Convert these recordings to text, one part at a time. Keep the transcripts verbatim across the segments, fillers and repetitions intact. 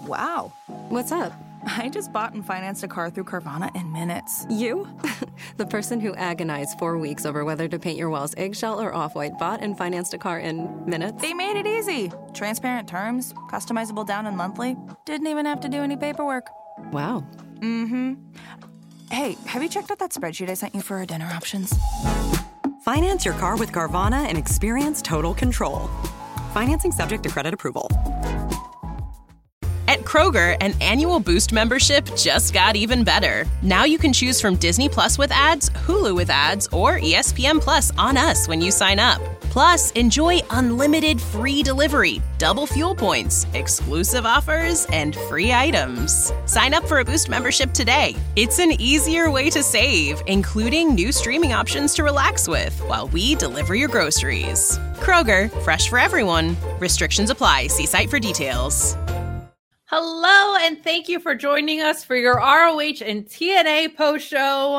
Wow. What's up? I just bought and financed a car through Carvana in minutes. You? The person who agonized four weeks over whether to paint your walls eggshell or off-white bought and financed a car in minutes? They made it easy. Transparent terms, customizable down and monthly. Didn't even have to do any paperwork. Wow. Mm-hmm. Hey, have you checked out that spreadsheet I sent you for our dinner options? Finance your car with Carvana and experience total control. Financing subject to credit approval. At Kroger, an annual Boost membership just got even better. Now you can choose from Disney Plus with ads, Hulu with ads, or E S P N Plus on us when you sign up. Plus, enjoy unlimited free delivery, double fuel points, exclusive offers, and free items. Sign up for a Boost membership today. It's an easier way to save, including new streaming options to relax with while we deliver your groceries. Kroger, fresh for everyone. Restrictions apply. See site for details. Hello, and thank you for joining us for your R O H and T N A post show.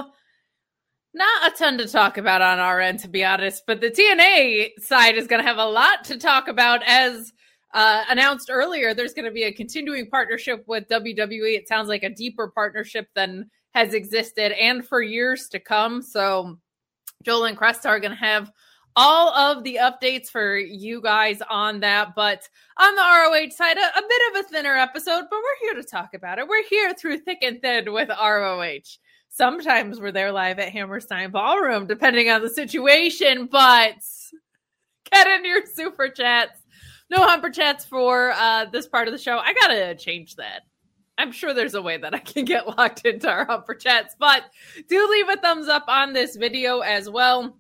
Not a ton to talk about on our end, to be honest, but the T N A side is going to have a lot to talk about. As uh, announced earlier, there's going to be a continuing partnership with W W E. It sounds like a deeper partnership than has existed and for years to come. So Joel and Cresta are going to have all of the updates for you guys on that. But on the R O H side, a, a bit of a thinner episode, but we're here to talk about it. We're here through thick and thin with R O H. Sometimes we're there live at Hammerstein Ballroom, depending on the situation, but get in your super chats. No humper chats for uh, this part of the show. I gotta change that. I'm sure there's a way that I can get locked into our humper chats, but do leave a thumbs up on this video as well.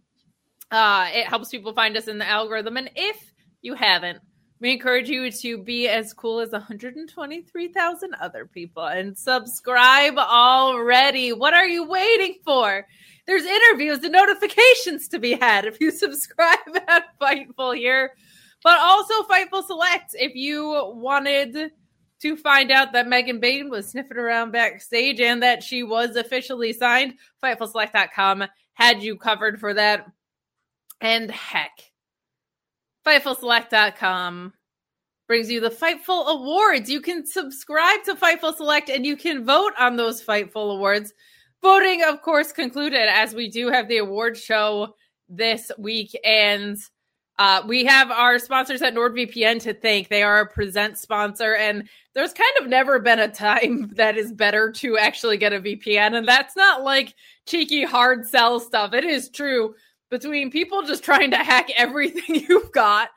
Uh, it helps people find us in the algorithm. And if you haven't, we encourage you to be as cool as one hundred twenty-three thousand other people and subscribe already. What are you waiting for? There's interviews and notifications to be had if you subscribe at Fightful here, but also Fightful Select. If you wanted to find out that Megan Bayne was sniffing around backstage and that she was officially signed, Fightful Select dot com had you covered for that. And heck, Fightful Select dot com brings you the Fightful Awards. You can subscribe to Fightful Select and you can vote on those Fightful Awards. Voting, of course, concluded as we do have the award show this week. And uh, we have our sponsors at NordVPN to thank. They are a present sponsor. And there's kind of never been a time that is better to actually get a V P N. And that's not like cheeky hard sell stuff. It is true. Between people just trying to hack everything you've got,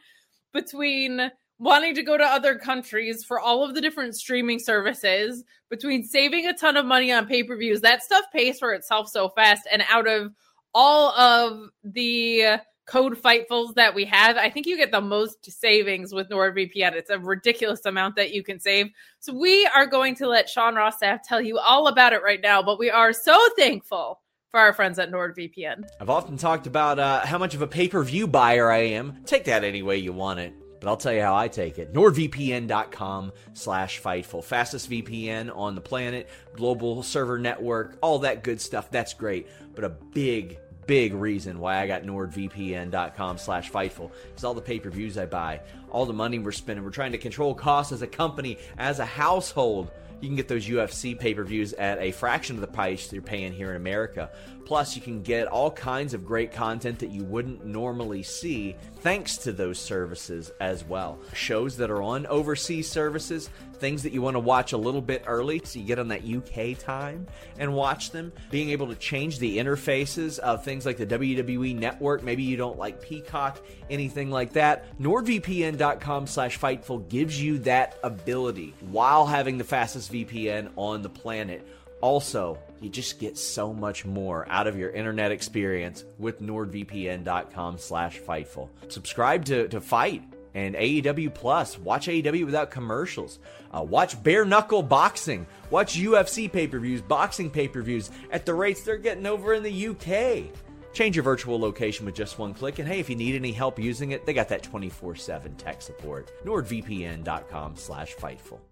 between wanting to go to other countries for all of the different streaming services, between saving a ton of money on pay-per-views, that stuff pays for itself so fast. And out of all of the code Fightfuls that we have, I think you get the most savings with NordVPN. It's a ridiculous amount that you can save. So we are going to let Sean Rossstaff tell you all about it right now, but we are so thankful for our friends at NordVPN. I've often talked about uh, how much of a pay-per-view buyer I am. Take that any way you want it, but I'll tell you how I take it. NordVPN.com slash Fightful. Fastest V P N on the planet, global server network, all that good stuff. That's great. But a big, big reason why I got NordVPN.com slash Fightful is all the pay-per-views I buy, all the money we're spending. We're trying to control costs as a company, as a household. You can get those U F C pay-per-views at a fraction of the price you're paying here in America. Plus, you can get all kinds of great content that you wouldn't normally see thanks to those services as well. Shows that are on overseas services, things that you want to watch a little bit early so you get on that U K time and watch them. Being able to change the interfaces of things like the W W E Network. Maybe you don't like Peacock, anything like that. NordVPN.com slash Fightful gives you that ability while having the fastest V P N on the planet. Also, you just get so much more out of your internet experience with NordVPN.com slash Fightful. Subscribe to, to Fight and A E W Plus. Watch A E W without commercials. Uh, watch bare knuckle boxing. Watch U F C pay-per-views, boxing pay-per-views at the rates they're getting over in the U K. Change your virtual location with just one click. And hey, if you need any help using it, they got that twenty-four seven tech support. NordVPN.com slash Fightful.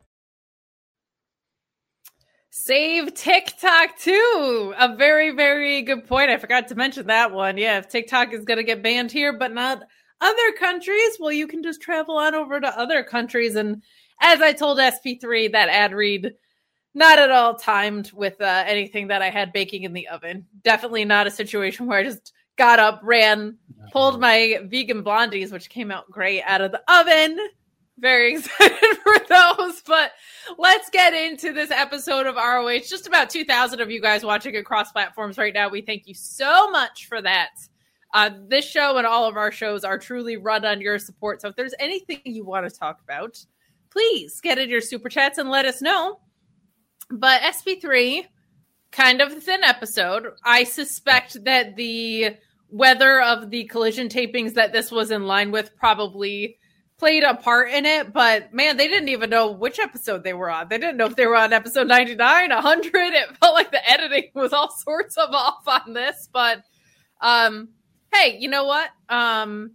Save TikTok too. A very, very good point. I forgot to mention that one. Yeah, if TikTok is going to get banned here, but not other countries, well, you can just travel on over to other countries and as I told S P three, that ad read, not at all timed with uh, anything that I had baking in the oven. Definitely not a situation where I just got up, ran, pulled my vegan blondies, which came out great, out of the oven. Very excited for those. But let's get into this episode of R O H. Just about two thousand of you guys watching across platforms right now. We thank you so much for that. Uh, this show and all of our shows are truly run on your support. So if there's anything you want to talk about, please get in your super chats and let us know. But S P three, kind of a thin episode. I suspect that the weather of the collision tapings that this was in line with probably played a part in it. But man, they didn't even know which episode they were on. They didn't know if they were on episode ninety-nine, one hundred. It felt like the editing was all sorts of off on this. But um, hey, you know what? Um,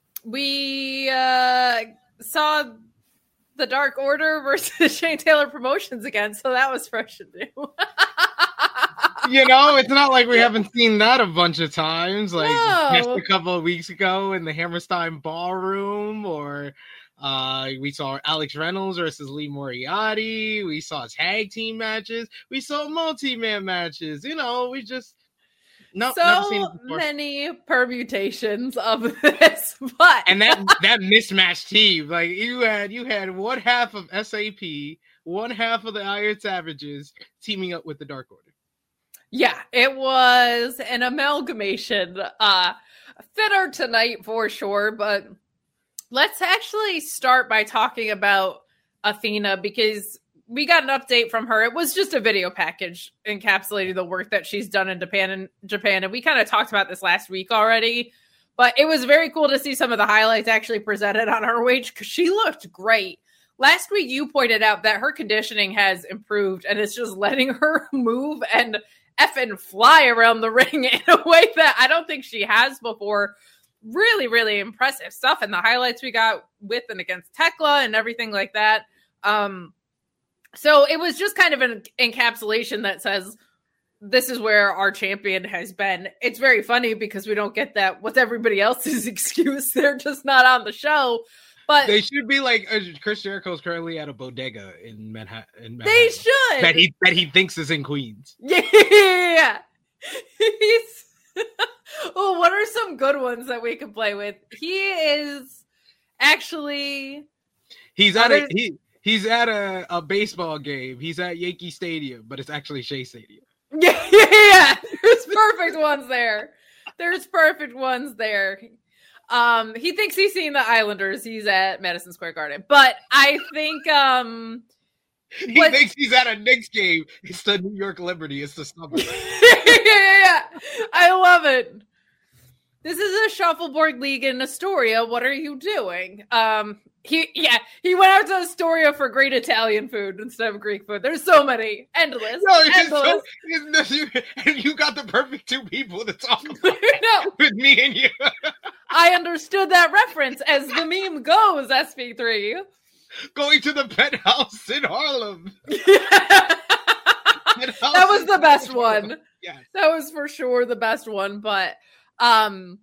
we uh, saw the Dark Order versus Shane Taylor Promotions again, so that was fresh and new. You know, it's not like we haven't seen that a bunch of times, like No. just a couple of weeks ago in the Hammerstein Ballroom, or uh, we saw Alex Reynolds versus Lee Moriarty. We saw tag team matches. We saw multi-man matches. You know, we just no never seen So it before. many permutations of this, but And that that mismatched team, like you had you had one half of S A P, one half of the Iron Savages teaming up with the Dark Order. yeah, it was an amalgamation. Uh, fitter tonight for sure, but let's actually start by talking about Athena, because we got an update from her. It was just a video package encapsulating the work that she's done in Japan and Japan. And we kind of talked about this last week already, but it was very cool to see some of the highlights actually presented on R O H because she looked great. Last week, you pointed out that her conditioning has improved and it's just letting her move and effing fly around the ring in a way that I don't think she has before. Really, really impressive stuff. And the highlights we got with and against Tekla and everything like that. Um, So it was just kind of an encapsulation that says, this is where our champion has been. It's very funny because we don't get that with everybody else's excuse. They're just not on the show. But They should be like uh, Chris Jericho's currently at a bodega in Manhattan. In Manhattan they should. that he that he thinks is in Queens. Yeah. He's oh, what are some good ones that we can play with? He is actually He's at a Others- he, he's at a, a baseball game. He's at Yankee Stadium, but it's actually Shea Stadium. Yeah, yeah, yeah. There's perfect ones there. There's perfect ones there. Um, he thinks he's seen the Islanders. He's at Madison Square Garden. But I think um He What- thinks he's at a Knicks game. It's the New York Liberty. It's the summer. yeah, yeah, yeah. I love it. This is a shuffleboard league in Astoria. What are you doing? Um, he yeah, he went out to Astoria for great Italian food instead of Greek food. There's so many, endless, No, it's just endless. so, it's, you, and you got the perfect two people to talk about No, with me and you. I understood that reference as the meme goes. S P three. Going to the penthouse in Harlem. that was the best one. Yes. That was for sure the best one, but um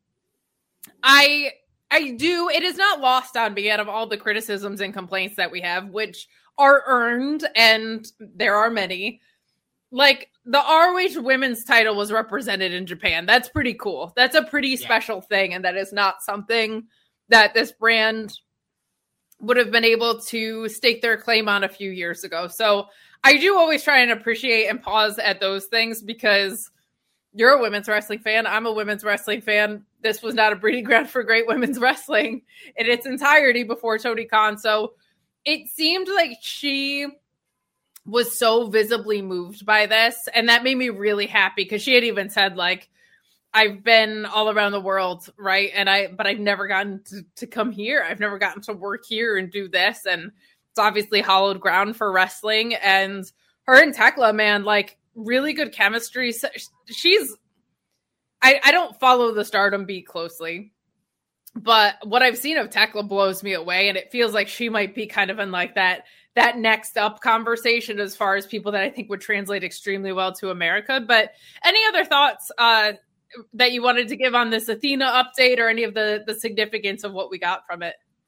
I I do it is not lost on me out of all the criticisms and complaints that we have, which are earned, and there are many. Like the R O H women's title was represented in Japan. That's pretty cool. That's a pretty Yeah. special thing, and that is not something that this brand would have been able to stake their claim on a few years ago. So I do always try and appreciate and pause at those things because you're a women's wrestling fan. I'm a women's wrestling fan. This was not a breeding ground for great women's wrestling in its entirety before Tony Khan. So it seemed like she was so visibly moved by this. And that made me really happy because she had even said, like, I've been all around the world, right? And I, but I've never gotten to, to come here. I've never gotten to work here and do this. And it's obviously hallowed ground for wrestling. And her and Tekla, man, like really good chemistry. So she's, I, I don't follow the Stardom beat closely, but what I've seen of Tekla blows me away. And it feels like she might be kind of in like that, that next up conversation as far as people that I think would translate extremely well to America. But any other thoughts, uh, that you wanted to give on this Athena update or any of the, the significance of what we got from it?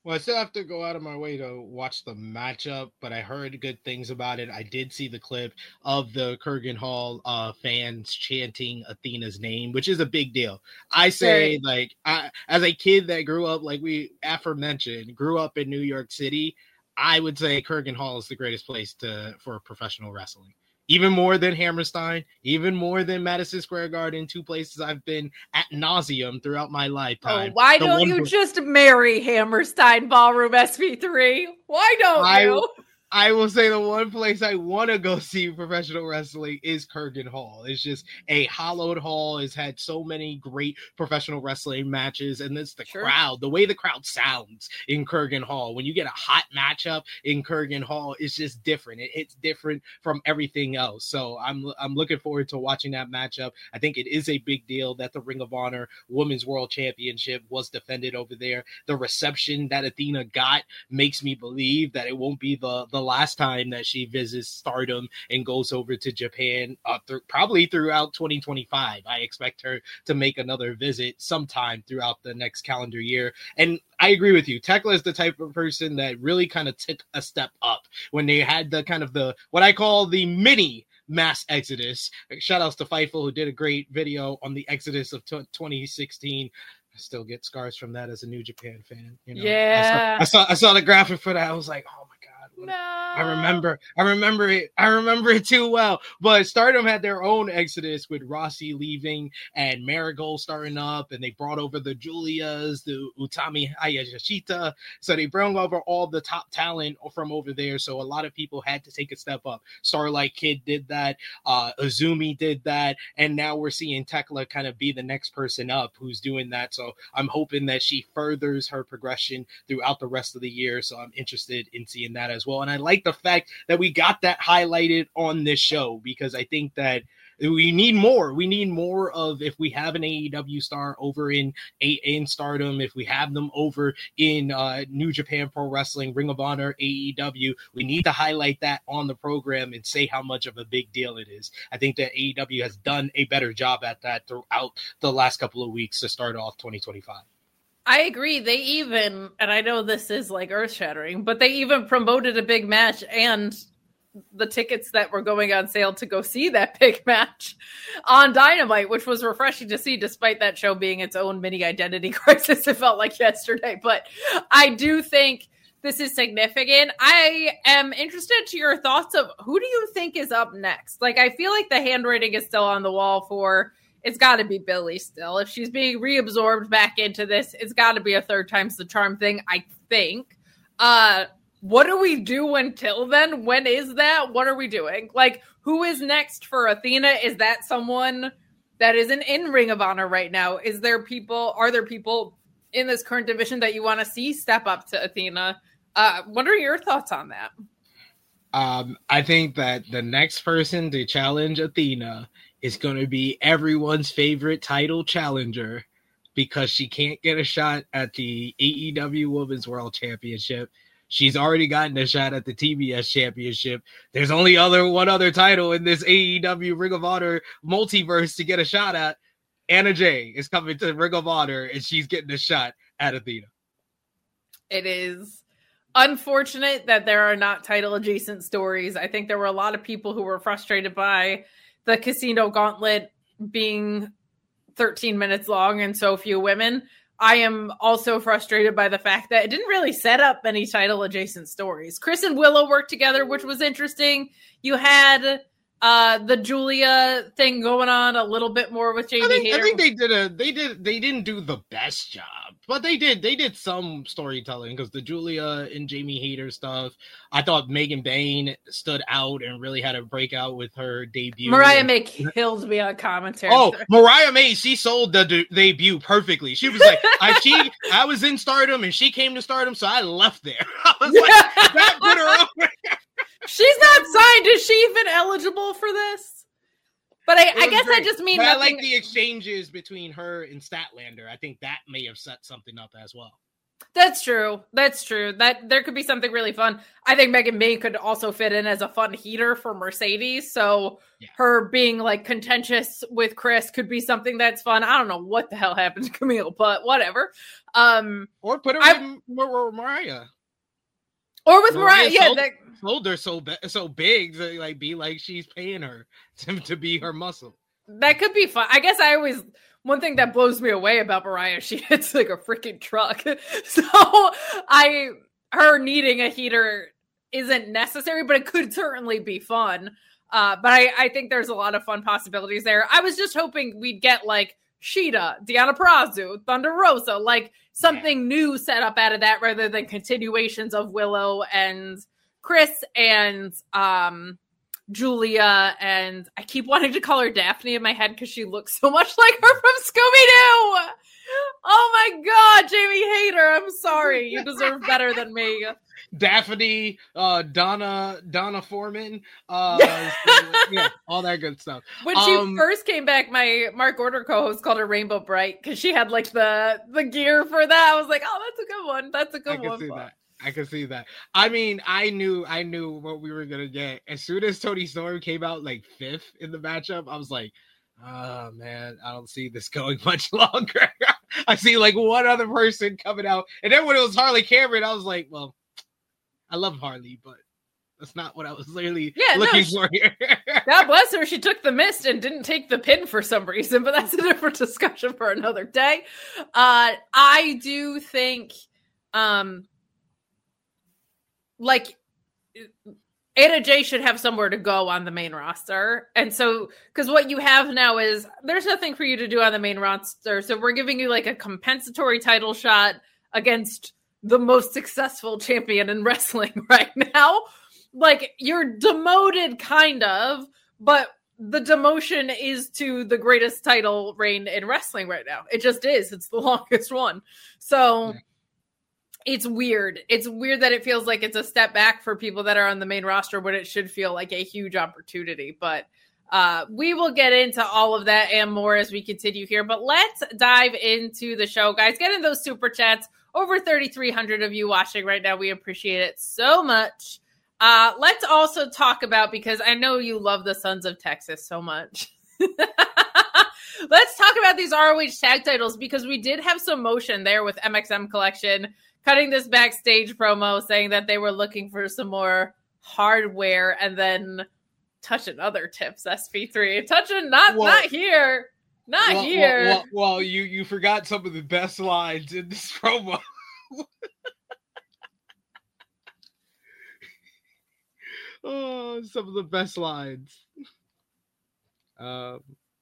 Well, I still have to go out of my way to watch the matchup, but I heard good things about it. I did see the clip of the Kurgan Hall uh, fans chanting Athena's name, which is a big deal. I say, right. like, I, as a kid that grew up, like we aforementioned, grew up in New York City, I would say Kurgan Hall is the greatest place to for professional wrestling. Even more than Hammerstein, even more than Madison Square Garden, two places I've been at nauseum throughout my lifetime. Oh, why the don't you before- just marry Hammerstein Ballroom S V three? Why don't I, you? I will say the one place I want to go see professional wrestling is Kurgan Hall. It's just a hallowed hall. It's had so many great professional wrestling matches, and it's the sure. crowd, the way the crowd sounds in Kurgan Hall. When you get a hot matchup in Kurgan Hall, it's just different. It, it's different from everything else. So I'm I'm looking forward to watching that matchup. I think it is a big deal that the Ring of Honor Women's World Championship was defended over there. The reception that Athena got makes me believe that it won't be the the last time that she visits Stardom and goes over to Japan, uh, th- probably throughout twenty twenty-five. I expect her to make another visit sometime throughout the next calendar year. And I agree with you. Tekla is the type of person that really kind of took a step up when they had the kind of the, what I call the mini mass exodus. Shout outs to Fightful, who did a great video on the exodus of t- twenty sixteen. I still get scars from that as a New Japan fan. You know, yeah. I saw, I saw, I saw the graphic for that. I was like, oh my God. No. I remember, I remember it. I remember it too well. But Stardom had their own exodus with Rossi leaving and Marigold starting up, and they brought over the Julias, the Utami Hayashishita. So they brought over all the top talent from over there. So a lot of people had to take a step up. Starlight Kid did that. Uh, Azumi did that. And now we're seeing Tekla kind of be the next person up who's doing that. So I'm hoping that she furthers her progression throughout the rest of the year. So I'm interested in seeing that as well. And I like the fact that we got that highlighted on this show, because I think that we need more. We need more of, if we have an A E W star over in in Stardom, if we have them over in uh, New Japan Pro Wrestling, Ring of Honor, A E W, we need to highlight that on the program and say how much of a big deal it is. I think that A E W has done a better job at that throughout the last couple of weeks to start off twenty twenty-five. I agree. They even, and I know this is like earth shattering, but they even promoted a big match and the tickets that were going on sale to go see that big match on Dynamite, which was refreshing to see despite that show being its own mini identity crisis. It felt like yesterday, but I do think this is significant. I am interested to your thoughts of who do you think is up next? Like, I feel like the handwriting is still on the wall for, it's got to be Billie still. If she's being reabsorbed back into this, it's got to be a third time's the charm thing, I think. Uh, what do we do until then? When is that? What are we doing? Like, who is next for Athena? Is that someone that isn't in Ring of Honor right now? Is there people, are there people in this current division that you want to see step up to Athena? Uh, what are your thoughts on that? Um, I think that the next person to challenge Athena is going to be everyone's favorite title challenger, because she can't get a shot at the A E W Women's World Championship. She's already gotten a shot at the T B S Championship. There's only other one other title in this A E W Ring of Honor multiverse to get a shot at. Anna Jay is coming to Ring of Honor, and she's getting a shot at Athena. It is unfortunate that there are not title adjacent stories. I think there were a lot of people who were frustrated by the Casino Gauntlet being thirteen minutes long and so few women. I am also frustrated by the fact that it didn't really set up any title adjacent stories. Chris and Willow worked together, which was interesting. You had uh, the Julia thing going on a little bit more with Jamie I think, Hayter. I think they did a they did they didn't do the best job, but they did they did some storytelling, because the Julia and Jamie Hayter stuff, I thought Megan Bain stood out and really had a breakout with her debut. Mariah and, May killed me on commentary. Oh, Mariah May, she sold the de- debut perfectly. She was like, I she I was in Stardom and she came to Stardom, so I left there. I was like, that put her over. She's not signed. Is she even eligible for this? But I, I guess great. I just mean but nothing. I like the exchanges between her and Statlander. I think that may have set something up as well. That's true. That's true. That there could be something really fun. I think Megan May could also fit in as a fun heater for Mercedes. So yeah. her being like contentious with Chris could be something that's fun. I don't know what the hell happened to Camille, but whatever. Um, or put her I, with Mar- Mariah. Or with Mariah. Mariah yeah. sold, That, sold her so, be- so big to like be like she's paying her to, to be her muscle. That could be fun. I guess I always... One thing that blows me away about Mariah, she hits like a freaking truck. So I, her needing a heater isn't necessary, but it could certainly be fun. Uh, but I, I think there's a lot of fun possibilities there. I was just hoping we'd get like Shida, Deonna Purrazzo, Thunder Rosa, like something yeah. new set up out of that rather than continuations of Willow and Chris and, um, Julia, and I keep wanting to call her Daphne in my head because she looks so much like her from Scooby-Doo. Oh my God, Jamie Hayter, I'm sorry. You deserve better than me. Daphne, uh, Donna, Donna Foreman, uh, yeah, all that good stuff. When um, she first came back, my Mark Order co-host called her Rainbow Bright because she had like the the gear for that. I was like, oh, that's a good one. That's a good I can one. See that. I can see that. I mean, I knew I knew what we were gonna get. As soon as Toni Storm came out like fifth in the matchup, I was like, oh man, I don't see this going much longer. I see like one other person coming out. And then when it was Harley Cameron, I was like, well, I love Harley, but that's not what I was really yeah, looking no, she, for here. God bless her. She took the mist and didn't take the pin for some reason, but that's a different discussion for another day. Uh, I do think um like Anna Jay should have somewhere to go on the main roster. And so, because what you have now is there's nothing for you to do on the main roster. So we're giving you like a compensatory title shot against the most successful champion in wrestling right now. Like you're demoted kind of, but the demotion is to the greatest title reign in wrestling right now. It just is. It's the longest one. So yeah. It's weird. It's weird that it feels like it's a step back for people that are on the main roster when it should feel like a huge opportunity. But uh, we will get into all of that and more as we continue here. But let's dive into the show, guys. Get in those super chats. Over thirty-three hundred of you watching right now. We appreciate it so much. Uh, let's also talk about, because I know you love the Sons of Texas so much. Let's talk about these R O H tag titles, because we did have some motion there with M X M Collection cutting this backstage promo saying that they were looking for some more hardware, and then touching other tips, S P three. Touching, not well, not here. Not well, here. Well, well, well, you, you forgot some of the best lines in this promo. Oh, some of the best lines. Um,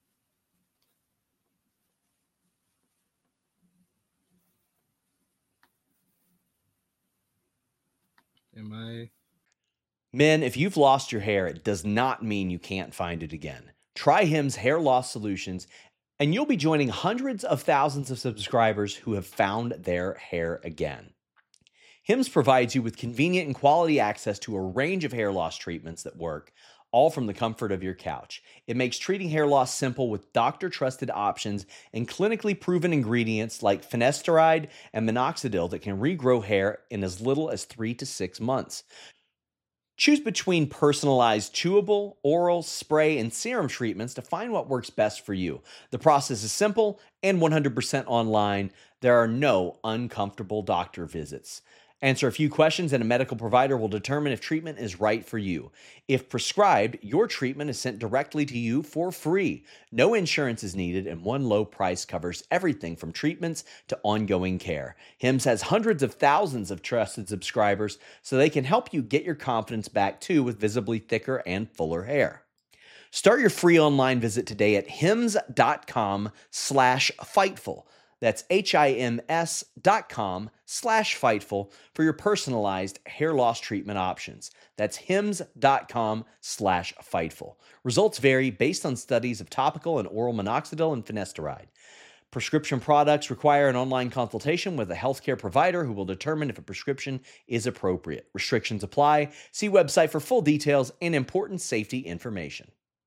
am I? Men, if you've lost your hair, it does not mean you can't find it again. Try Hims Hair Loss Solutions, and you'll be joining hundreds of thousands of subscribers who have found their hair again. Hims provides you with convenient and quality access to a range of hair loss treatments that work, all from the comfort of your couch. It makes treating hair loss simple with doctor-trusted options and clinically proven ingredients like finasteride and minoxidil that can regrow hair in as little as three to six months. Choose between personalized chewable, oral, spray, and serum treatments to find what works best for you. The process is simple and one hundred percent online. There are no uncomfortable doctor visits. Answer a few questions and a medical provider will determine if treatment is right for you. If prescribed, your treatment is sent directly to you for free. No insurance is needed, and one low price covers everything from treatments to ongoing care. Hims has hundreds of thousands of trusted subscribers, so they can help you get your confidence back too with visibly thicker and fuller hair. Start your free online visit today at hims.com slash fightful. That's H-I-M-S dot com slash Fightful for your personalized hair loss treatment options. That's hims.com slash Fightful. Results vary based on studies of topical and oral minoxidil and finasteride. Prescription products require an online consultation with a healthcare provider who will determine if a prescription is appropriate. Restrictions apply. See website for full details and important safety information.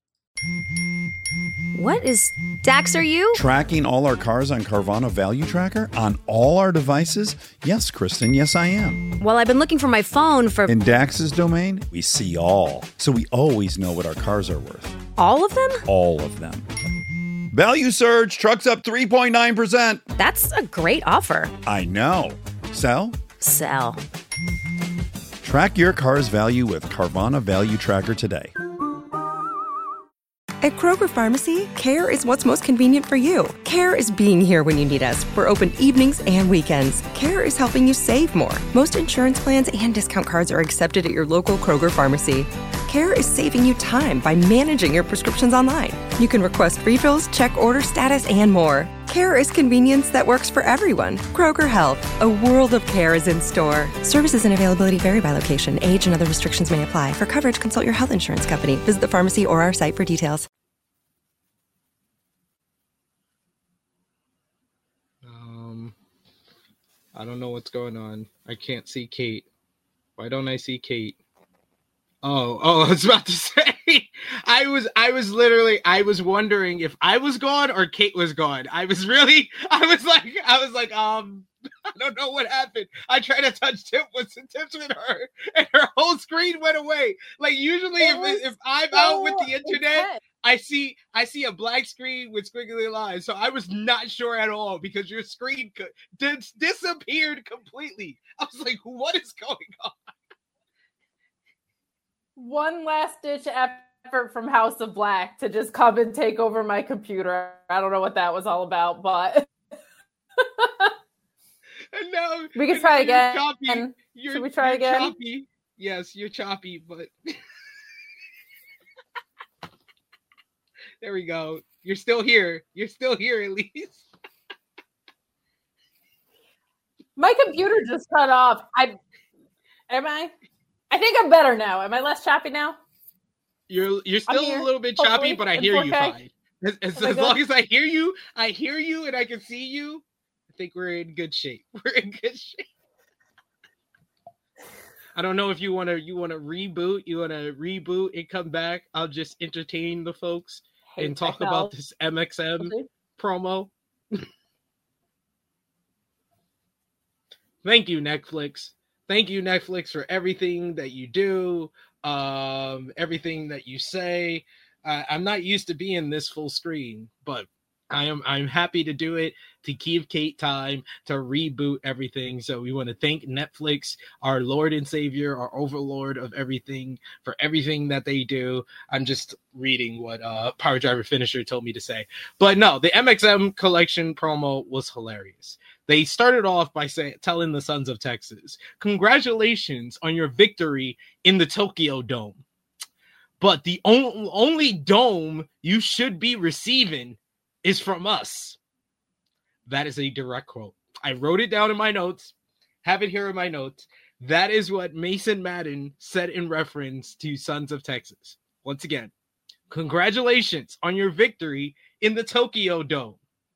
What is... Dax, are you? Tracking all our cars on Carvana Value Tracker on all our devices? Yes, Kristen, yes, I am. Well, I've been looking for my phone for... In Dax's domain, we see all. So we always know what our cars are worth. All of them? All of them. Value surge, trucks up three point nine percent. That's a great offer. I know. Sell? Sell. Track your car's value with Carvana Value Tracker today. At Kroger Pharmacy, care is what's most convenient for you. Care is being here when you need us. We're open evenings and weekends. Care is helping you save more. Most insurance plans and discount cards are accepted at your local Kroger Pharmacy. Care is saving you time by managing your prescriptions online. You can request refills, check order status, and more. Care is convenience that works for everyone. Kroger Health, a world of care is in store. Services and availability vary by location. Age and other restrictions may apply. For coverage, consult your health insurance company. Visit the pharmacy or our site for details. Um, I don't know what's going on. I can't see Kate. Why don't I see Kate? Oh, oh, I was about to say, I was, I was literally, I was wondering if I was gone or Kate was gone. I was really, I was like, I was like, um, I don't know what happened. I tried to touch tip with some tips with her, and her whole screen went away. Like usually, It if was if I'm so out with the internet, intense. I see, I see a black screen with squiggly lines. So I was not sure at all because your screen co- dis- disappeared completely. I was like, what is going on? One last ditch effort from House of Black to just come and take over my computer. I don't know what that was all about, but And now, we can and try now you're again. choppy. You're, Should we try you're again? Choppy. Yes, you're choppy, but there we go. You're still here. You're still here, at least. My computer just cut off. I am I? I think I'm better now. Am I less choppy now? You're you're still here, a little bit hopefully, choppy, but I in hear four K. you fine. As, as, Am I as good? long as I hear you, I hear you, and I can see you. I think we're in good shape. We're in good shape. I don't know if you want to you want to reboot. You want to reboot and come back. I'll just entertain the folks Hate and talk technology. about this M X M promo. Thank you, Netflix. Thank you, Netflix, for everything that you do, um, everything that you say. Uh, I'm not used to being this full screen, but I am I'm happy to do it, to give Kate time to reboot everything. So we want to thank Netflix, our Lord and Savior, our overlord of everything, for everything that they do. I'm just reading what uh, Power Driver Finisher told me to say. But no, the M X M collection promo was hilarious. They started off by saying, telling the Sons of Texas, congratulations on your victory in the Tokyo Dome. But the on- only dome you should be receiving is from us. That is a direct quote. I wrote it down in my notes, have it here in my notes. That is what Mason Madden said in reference to Sons of Texas. Once again, congratulations on your victory in the Tokyo Dome.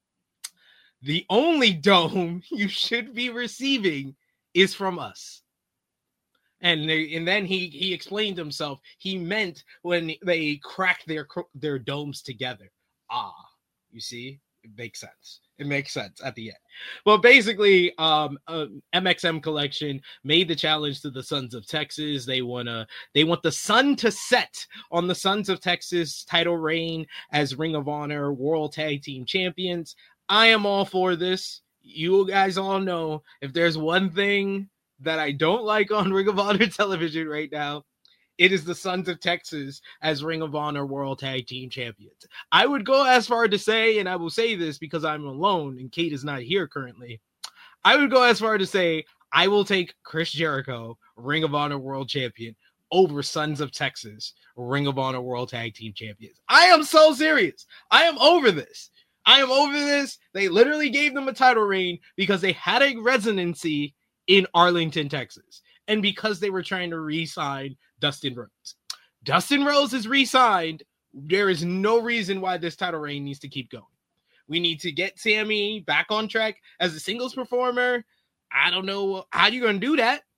The only dome you should be receiving is from us. And they, and then he he explained himself. He meant when they cracked their their domes together. Ah, you see, it makes sense. It makes sense at the end. Well, basically, um, uh, M X M Collection made the challenge to the Sons of Texas. They wanna they want the sun to set on the Sons of Texas title reign as Ring of Honor World Tag Team Champions. I am all for this. You guys all know if there's one thing that I don't like on Ring of Honor television right now, it is the Sons of Texas as Ring of Honor World Tag Team Champions. I would go as far to say, and I will say this because I'm alone and Kate is not here currently, I would go as far to say I will take Chris Jericho, Ring of Honor World Champion, over Sons of Texas, Ring of Honor World Tag Team Champions. I am so serious. I am over this. I am over this. They literally gave them a title reign because they had a residency in Arlington, Texas, and because they were trying to re-sign Dustin Rhodes. Dustin Rhodes is re-signed. There is no reason why this title reign needs to keep going. We need to get Sammy back on track as a singles performer. I don't know how you're going to do that.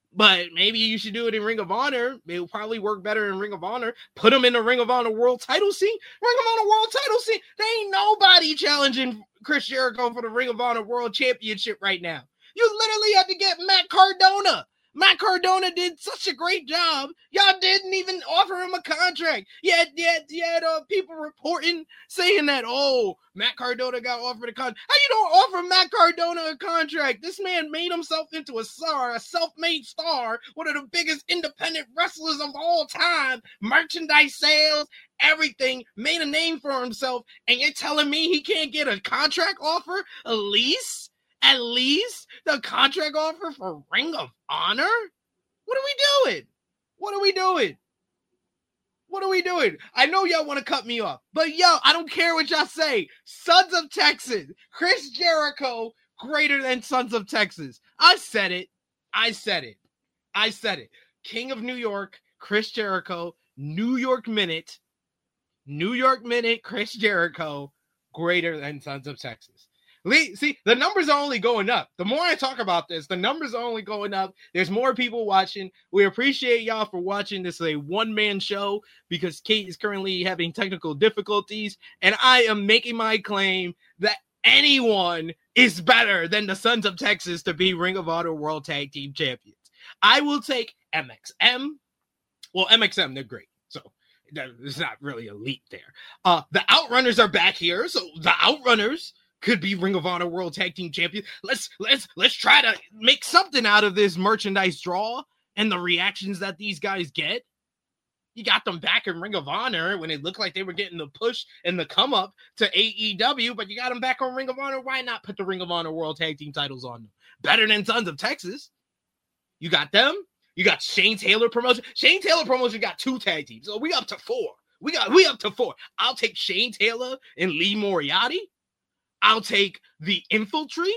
But maybe you should do it in Ring of Honor. It will probably work better in Ring of Honor. Put them in the Ring of Honor world title scene. Ring of Honor world title scene. There ain't nobody challenging Chris Jericho for the Ring of Honor world championship right now. You literally had to get Matt Cardona. Matt Cardona did such a great job. Y'all didn't even offer him a contract. Yet, yet, yet, uh, people reporting saying that, oh, Matt Cardona got offered a contract. How you don't offer Matt Cardona a contract? This man made himself into a star, a self-made star, one of the biggest independent wrestlers of all time. Merchandise sales, everything, made a name for himself. And you're telling me he can't get a contract offer? At least? At least the contract offer for Ring of Honor? What are we doing? What are we doing? What are we doing? I know y'all want to cut me off, but yo, I don't care what y'all say. Sons of Texas, Chris Jericho, greater than Sons of Texas. I said it. I said it. I said it. King of New York, Chris Jericho, New York Minute, New York Minute, Chris Jericho, greater than Sons of Texas. See, the numbers are only going up. The more I talk about this, the numbers are only going up. There's more people watching. We appreciate y'all for watching. This is a one-man show because Kate is currently having technical difficulties, and I am making my claim that anyone is better than the Sons of Texas to be Ring of Honor World Tag Team Champions. I will take M X M. Well, M X M, they're great, so there's not really a leap there. Uh, the Outrunners are back here, so the Outrunners could be Ring of Honor World Tag Team Champions. Let's let's let's try to make something out of this merchandise draw and the reactions that these guys get. You got them back in Ring of Honor when it looked like they were getting the push and the come up to A E W, but you got them back on Ring of Honor. Why not put the Ring of Honor World Tag Team titles on them? Better than Sons of Texas. You got them. You got Shane Taylor Promotion. Shane Taylor Promotion got two tag teams, so we up to four. We got we up to four. I'll take Shane Taylor and Lee Moriarty. I'll take the Infiltree.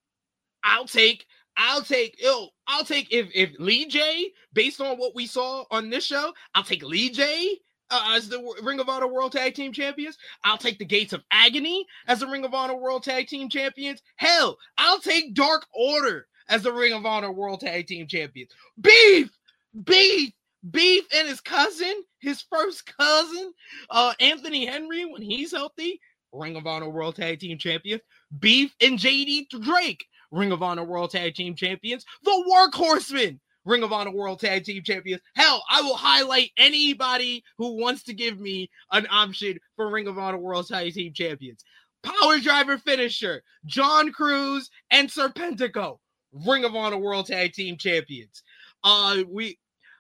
I'll take, I'll take, yo, I'll take if if Lee J, based on what we saw on this show, I'll take Lee J uh, as the Ring of Honor World Tag Team Champions. I'll take the Gates of Agony as the Ring of Honor World Tag Team Champions. Hell, I'll take Dark Order as the Ring of Honor World Tag Team Champions. Beef, beef, beef, and his cousin, his first cousin, uh, Anthony Henry, when he's healthy, Ring of Honor World Tag Team Champions. Beef and J D Drake, Ring of Honor World Tag Team Champions. The Workhorsemen, Ring of Honor World Tag Team Champions. Hell, I will highlight anybody who wants to give me an option for Ring of Honor World Tag Team Champions. Power Driver Finisher, John Cruz and Serpentico, Ring of Honor World Tag Team Champions. Uh, we...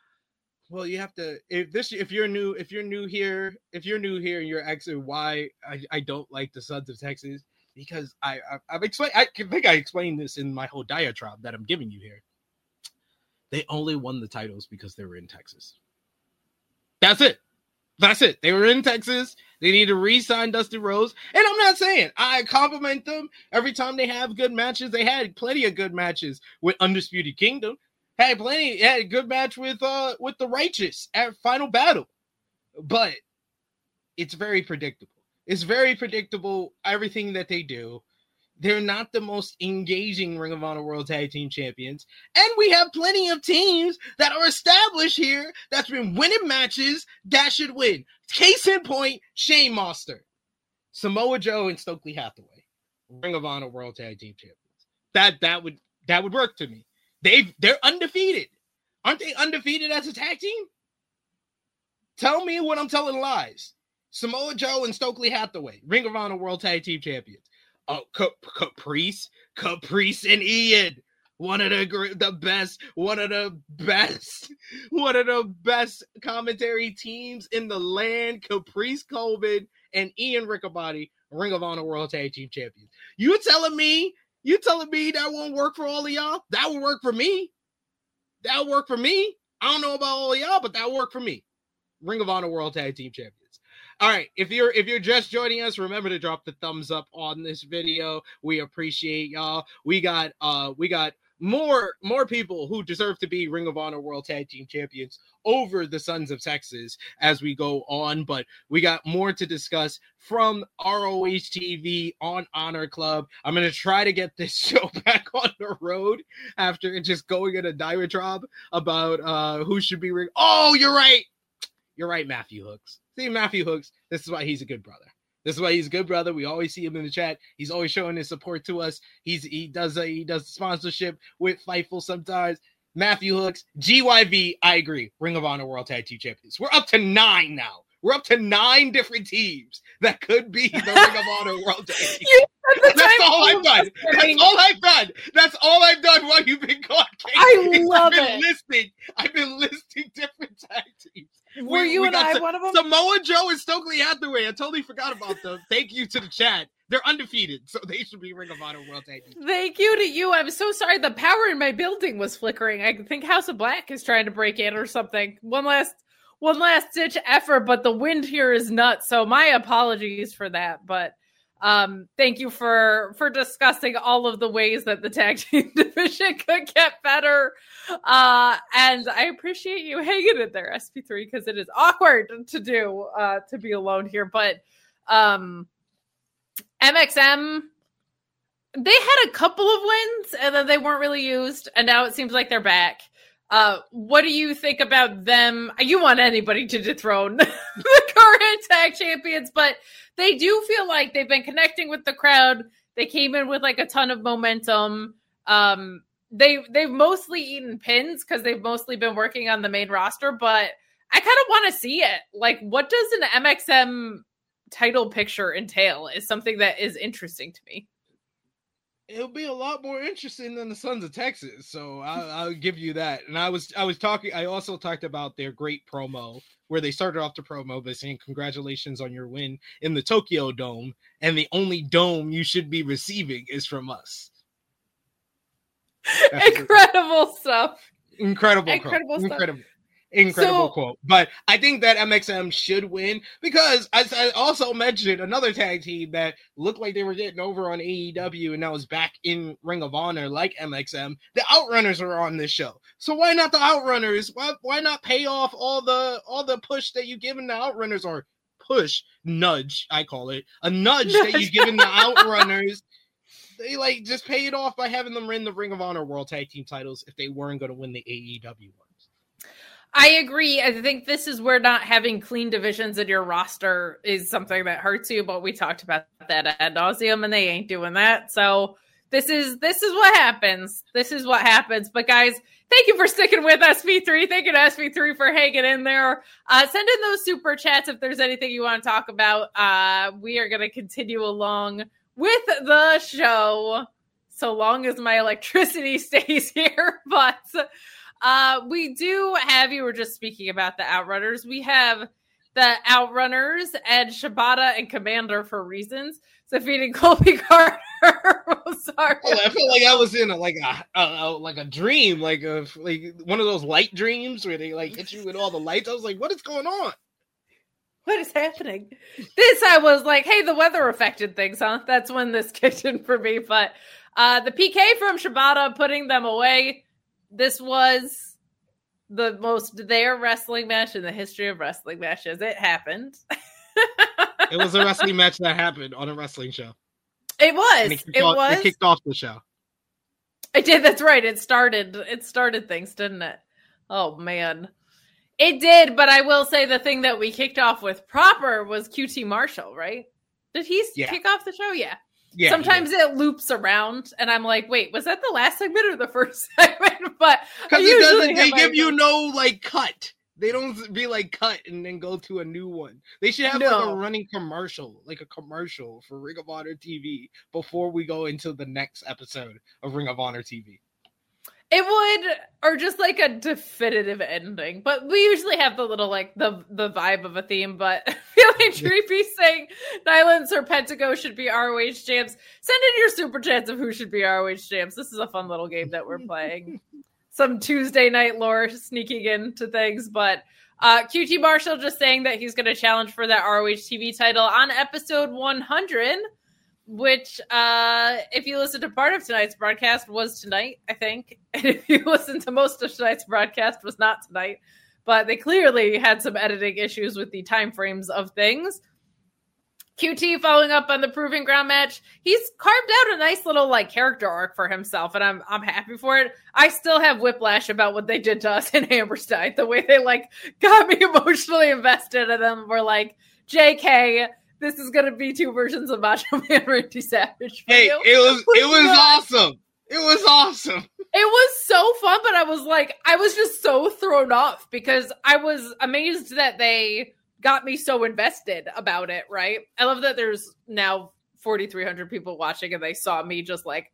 Well, you have to, if this, if you're new, if you're new here, if you're new here and you're asking why I, I don't like the Sons of Texas, because I, I I've explained, I think I explained this in my whole diatribe that I'm giving you here. They only won the titles because they were in Texas. That's it. That's it. They were in Texas. They need to re-sign Dusty Rhodes. And I'm not saying I compliment them every time they have good matches. They had plenty of good matches with Undisputed Kingdom. Had plenty, had a good match with uh with the Righteous at Final Battle, but it's very predictable. It's very predictable, everything that they do. They're not the most engaging Ring of Honor World Tag Team Champions, and we have plenty of teams that are established here that's been winning matches that should win. Case in point, Shane Monster, Samoa Joe, and Stokely Hathaway, Ring of Honor World Tag Team Champions. That that would that would work to me. They they're undefeated. Aren't they undefeated as a tag team? Tell me when I'm telling lies. Samoa Joe and Stokely Hathaway, Ring of Honor World Tag Team Champions. Oh, Caprice, Caprice and Ian, one of the the best, one of the best, one of the best commentary teams in the land. Caprice Coleman and Ian Riccaboni, Ring of Honor World Tag Team Champions. You telling me? You telling me that won't work for all of y'all? That would work for me. That would work for me. I don't know about all of y'all, but that would work for me. Ring of Honor World Tag Team Champions. All right, if you're if you're just joining us, remember to drop the thumbs up on this video. We appreciate y'all. We got uh we got more more people who deserve to be Ring of Honor World Tag Team Champions over the Sons of Texas as we go on, but we got more to discuss from R O H T V on Honor Club. I'm going to try to get this show back on the road after just going in a diatribe about uh, who should be Ring. Oh, you're right. You're right, Matthew Hooks. See, Matthew Hooks, this is why he's a good brother. This is why he's a good brother. We always see him in the chat. He's always showing his support to us. He's he does a, he does sponsorship with Fightful sometimes. Matthew Hooks, G Y V. I agree. Ring of Honor World Tag Team Champions. We're up to nine now. We're up to nine different teams that could be the Ring of Honor World Tag Team. That's all I've done. That's all I've done. That's all I've done while you've been gone, Kate. I love I've been it. Listing, I've been listing different tag teams. Were We- you we and got I Sa- one of them? Samoa Joe and Stokely Hathaway. I totally forgot about them. Thank you to the chat. They're undefeated, so they should be Ring of Honor World Tag Team. Thank you to you. I'm so sorry. The power in my building was flickering. I think House of Black is trying to break in or something. One last, one last ditch effort, but the wind here is nuts. So my apologies for that. But um, thank you for for discussing all of the ways that the tag team division could get better. Uh, and I appreciate you hanging in there, S P three, because it is awkward to do uh, to be alone here. But um, M X M. They had a couple of wins and then they weren't really used. And now it seems like they're back. Uh, what do you think about them? You want anybody to dethrone the current tag champions, but they do feel like they've been connecting with the crowd. They came in with like a ton of momentum. Um, they, they've mostly eaten pins because they've mostly been working on the main roster, but I kind of want to see it. Like, what does an M X M title picture entail is something that is interesting to me. It'll be a lot more interesting than the Sons of Texas, so I'll, I'll give you that. And I was I was talking. I also talked about their great promo where they started off the promo by saying, "Congratulations on your win in the Tokyo Dome, and the only dome you should be receiving is from us." That's Incredible stuff. Incredible, Incredible quote. stuff. Incredible. Incredible So- quote. But I think that M X M should win because, as I also mentioned, another tag team that looked like they were getting over on A E W and now is back in Ring of Honor like M X M. The Outrunners are on this show. So why not the Outrunners? Why why not pay off all the all the push that you given the Outrunners, or push, nudge, I call it. A nudge that you given the Outrunners. They like just pay it off by having them win the Ring of Honor World Tag Team titles if they weren't going to win the A E W ones. I agree. I think this is where not having clean divisions in your roster is something that hurts you, but we talked about that ad nauseum and they ain't doing that. So this is this is what happens. This is what happens. But guys, thank you for sticking with S P three. Thank you to S P three for hanging in there. Uh, send in those super chats if there's anything you want to talk about. Uh, we are going to continue along with the show so long as my electricity stays here. But Uh, we do have, you were just speaking about the Outrunners. We have the Outrunners and Shibata and Commander for reasons. Defeating Colby Carter. Sorry. Oh, I feel like I was in a, like a, a, a like a dream, like a like one of those light dreams where they like hit you with all the lights. I was like, what is going on? What is happening? This, I was like, hey, the weather affected things, huh? That's when this kicked in for me. But uh, the P K from Shibata putting them away. This was the most their wrestling match in the history of wrestling matches. It happened. It was a wrestling match that happened on a wrestling show. It was. And It, kicked off, was. It kicked off the show. I did. That's right. It started. It started things, didn't it? Oh man, it did. But I will say the thing that we kicked off with proper was Q T Marshall. Right? Did he Yeah. kick off the show? Yeah. Yeah. Sometimes it loops around, and I'm like, "Wait, was that the last segment or the first segment?" But Because I it usually doesn't. They have give my- you no like cut. They don't be like cut and then go to a new one. They should have like No. a running commercial, like a commercial for Ring of Honor T V before we go into the next episode of Ring of Honor T V. It would, or just like a definitive ending. But we usually have the little like the the vibe of a theme. But feeling creepy saying Nyla and Serpentico should be R O H champs. Send in your super chats of who should be R O H champs. This is a fun little game that we're playing. Some Tuesday night lore sneaking into things, but uh, Q T Marshall just saying that he's going to challenge for that R O H T V title on episode one hundred. which, uh, if you listen to part of tonight's broadcast, was tonight, I think. And if you listen to most of tonight's broadcast, was not tonight. But they clearly had some editing issues with the time frames of things. Q T following up on the Proving Ground match. He's carved out a nice little like character arc for himself, and I'm I'm happy for it. I still have whiplash about what they did to us in Hammerstein. The way they like got me emotionally invested, and then we're like, J K, this is gonna be two versions of Macho Man Randy Savage. Hey, you. it was it was not. awesome. It was awesome. It was so fun, but I was like, I was just so thrown off because I was amazed that they got me so invested about it, right? I love that there's now forty-three hundred people watching and they saw me just like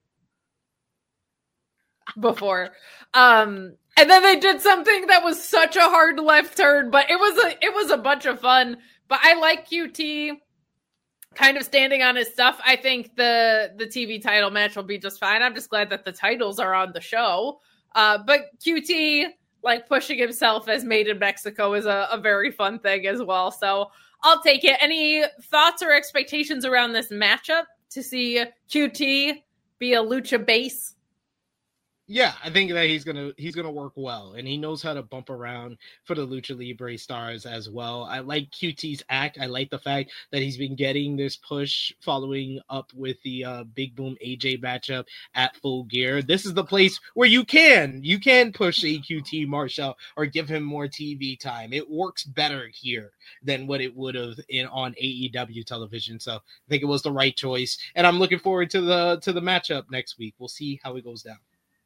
before. Um, and then they did something that was such a hard left turn, but it was a it was a bunch of fun. But I like Q T kind of standing on his stuff. I think the the T V title match will be just fine. I'm just glad that the titles are on the show. Uh, but Q T, like pushing himself as Made in Mexico, is a, a very fun thing as well. So I'll take it. Any thoughts or expectations around this matchup to see Q T be a lucha base? Yeah, I think that he's gonna he's gonna work well, and he knows how to bump around for the Lucha Libre stars as well. I like Q T's act. I like the fact that he's been getting this push following up with the uh, Big Boom A J matchup at Full Gear. This is the place where you can you can push a Q T Marshall or give him more T V time. It works better here than what it would have in on A E W television. So I think it was the right choice, and I'm looking forward to the to the matchup next week. We'll see how it goes down.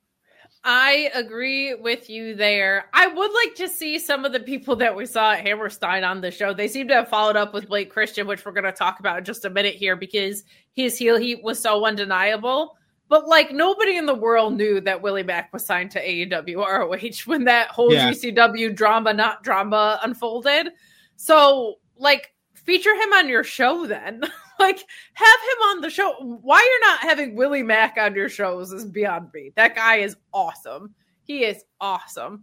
I agree with you there. I would like to see some of the people that we saw at Hammerstein on the show. They seem to have followed up with Blake Christian, which we're going to talk about in just a minute here because his heel heat was so undeniable. But like nobody in the world knew that Willie Mack was signed to A E W R O H when that whole Yeah. G C W drama, not drama, unfolded. So like feature him on your show then. Like, have him on the show. Why you're not having Willie Mack on your shows is beyond me. That guy is awesome. He is awesome.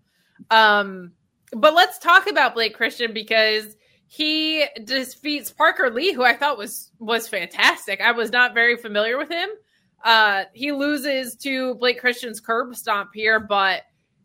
Um, but let's talk about Blake Christian because he defeats Parker Lee, who I thought was was fantastic. I was not very familiar with him. Uh, he loses to Blake Christian's curb stomp here, but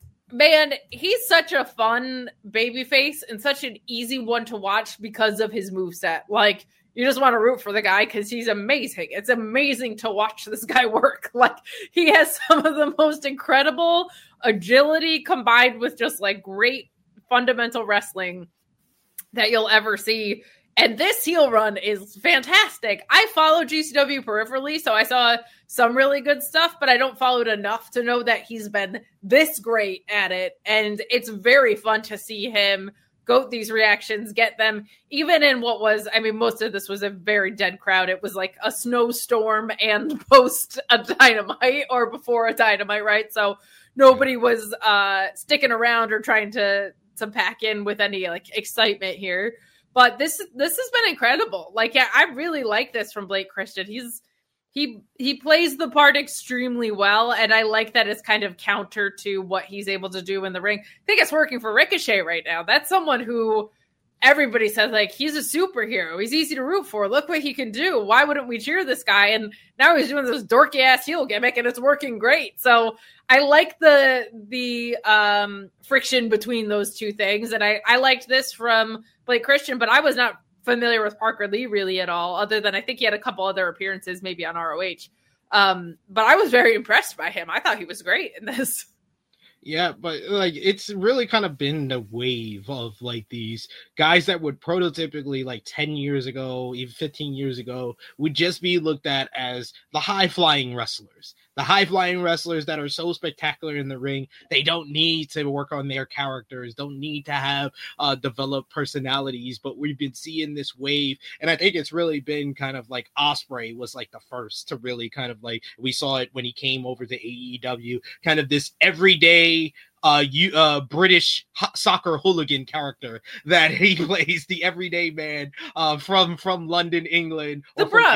man, he's such a fun babyface and such an easy one to watch because of his moveset. Like, you just want to root for the guy because he's amazing. It's amazing to watch this guy work. Like, he has some of the most incredible agility combined with just like great fundamental wrestling that you'll ever see. And this heel run is fantastic. I follow G C W peripherally, so I saw some really good stuff, but I don't follow it enough to know that he's been this great at it. And it's very fun to see him goat these reactions, get them, even in what was, I mean, most of this was a very dead crowd. It was like a snowstorm and post a Dynamite or before a Dynamite, right? So nobody was uh, sticking around or trying to to pack in with any like excitement here. But this this has been incredible. Like, yeah, I really like this from Blake Christian. He's he he plays the part extremely well, and I like that it's kind of counter to what he's able to do in the ring. I think it's working for Ricochet right now. That's someone who everybody says, like, he's a superhero. He's easy to root for. Look what he can do. Why wouldn't we cheer this guy? And now he's doing this dorky ass heel gimmick, and it's working great. So I like the the um, friction between those two things, and I I liked this from Blake Christian, but I was not familiar with Parker Lee really at all, other than I think he had a couple other appearances maybe on R O H. Um, but I was very impressed by him. I thought he was great in this. Yeah, but like it's really kind of been the wave of like these guys that would prototypically like ten years ago, even fifteen years ago, would just be looked at as the high flying wrestlers. The high flying wrestlers that are so spectacular in the ring, they don't need to work on their characters, don't need to have uh, developed personalities. But we've been seeing this wave, and I think it's really been kind of like Ospreay was like the first to really kind of like, we saw it when he came over to A E W, kind of this everyday uh, you, uh, British ho- soccer hooligan character that he plays, the everyday man uh, from from London, England, The or from bruv. Texas.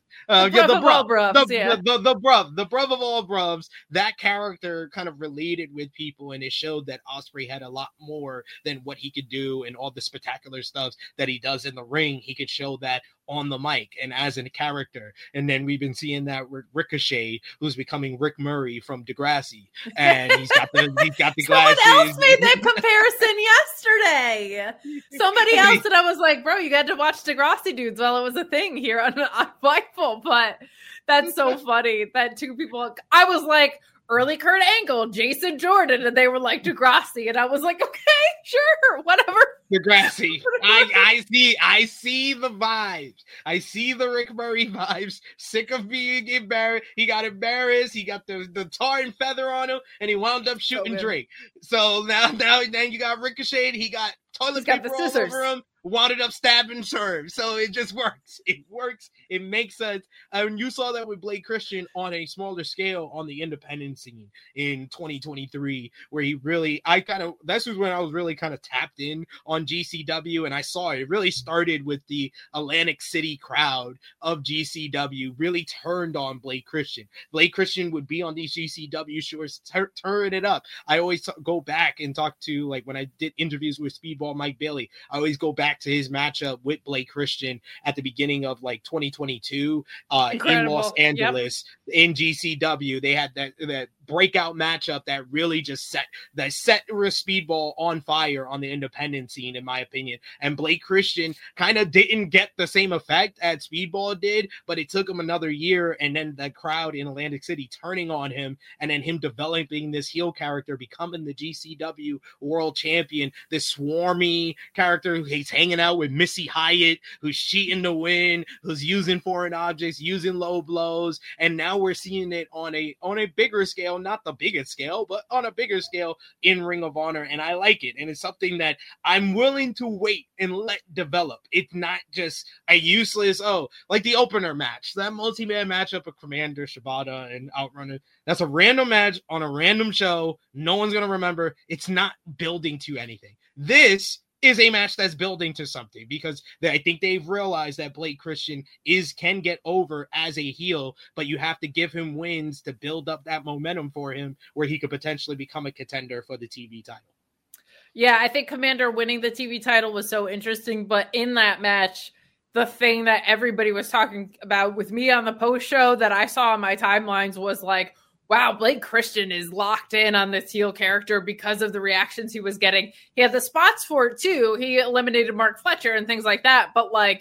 Uh, the yeah, the bruv of all bruv, bruvs, the, yeah. the, the, the bruv, the bruv of all bruvs. That character kind of related with people, and it showed that Ospreay had a lot more than what he could do and all the spectacular stuff that he does in the ring. He could show that on the mic and as a character. And then we've been seeing that with Ricochet, who's becoming Rick Murray from Degrassi, and he's got the he's got the glasses. Someone else made that comparison yesterday. Somebody else, and I was like, bro, you got to watch Degrassi Dudes while it was a thing here on, on Fightful. But that's so funny that two people, I was like, early Kurt Angle, Jason Jordan, and they were like Degrassi, and I was like, okay, sure, whatever. Degrassi. I, I see I see the vibes. I see the Rick Murray vibes. Sick of being embarrassed. He got embarrassed. He got the, the tar and feather on him, and he wound up shooting So Drake. So now now then you got Ricochet, and he got toilet got paper the all scissors. over him. Wounded up stabbing serve. So it just works. It works. It makes sense. And you saw that with Blake Christian on a smaller scale on the independent scene in twenty twenty-three, where he really, I kind of, this was when I was really kind of tapped in on G C W, and I saw it. It really started with the Atlantic City crowd of G C W really turned on Blake Christian. Blake Christian would be on these G C W shows, tur- turn it up. I always t- go back and talk to, like, when I did interviews with Speedball Mike Bailey, I always go back to his matchup with Blake Christian at the beginning of like twenty twenty-two uh, in Los Angeles. Yep. In G C W. They had that that breakout matchup that really just set that set Speedball on fire on the independent scene, in my opinion. And Blake Christian kind of didn't get the same effect as Speedball did, but it took him another year, and then the crowd in Atlantic City turning on him, and then him developing this heel character, becoming the G C W world champion, this swarmy character who he's hanging out with Missy Hyatt, who's cheating to win, who's using foreign objects, using low blows, and now we're seeing it on a on a bigger scale, not the biggest scale, but on a bigger scale in Ring of Honor, and I like it, and it's something that I'm willing to wait and let develop. It's not just a useless, oh, like the opener match, that multi-man matchup of Commander, Shibata, and Outrunner, that's a random match on a random show, no one's going to remember, it's not building to anything. This is a match that's building to something, because they, I think they've realized that Blake Christian is can get over as a heel, but you have to give him wins to build up that momentum for him where he could potentially become a contender for the T V title. Yeah, I think Commander winning the T V title was so interesting, but in that match, the thing that everybody was talking about with me on the post show that I saw on my timelines was like, wow, Blake Christian is locked in on this heel character because of the reactions he was getting. He had the spots for it too. He eliminated Mark Fletcher and things like that. But like,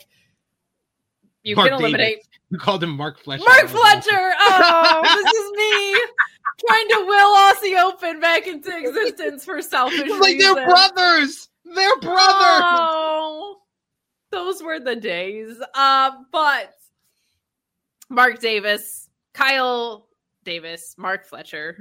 you Mark can eliminate. Davis. You called him Mark Fletcher. Mark Fletcher. Oh, this is me trying to will Aussie Open back into existence for selfish reasons. Like they're brothers. They're brothers. Oh, those were the days. Uh, but Mark Davis, Kyle Davis, Mark Fletcher,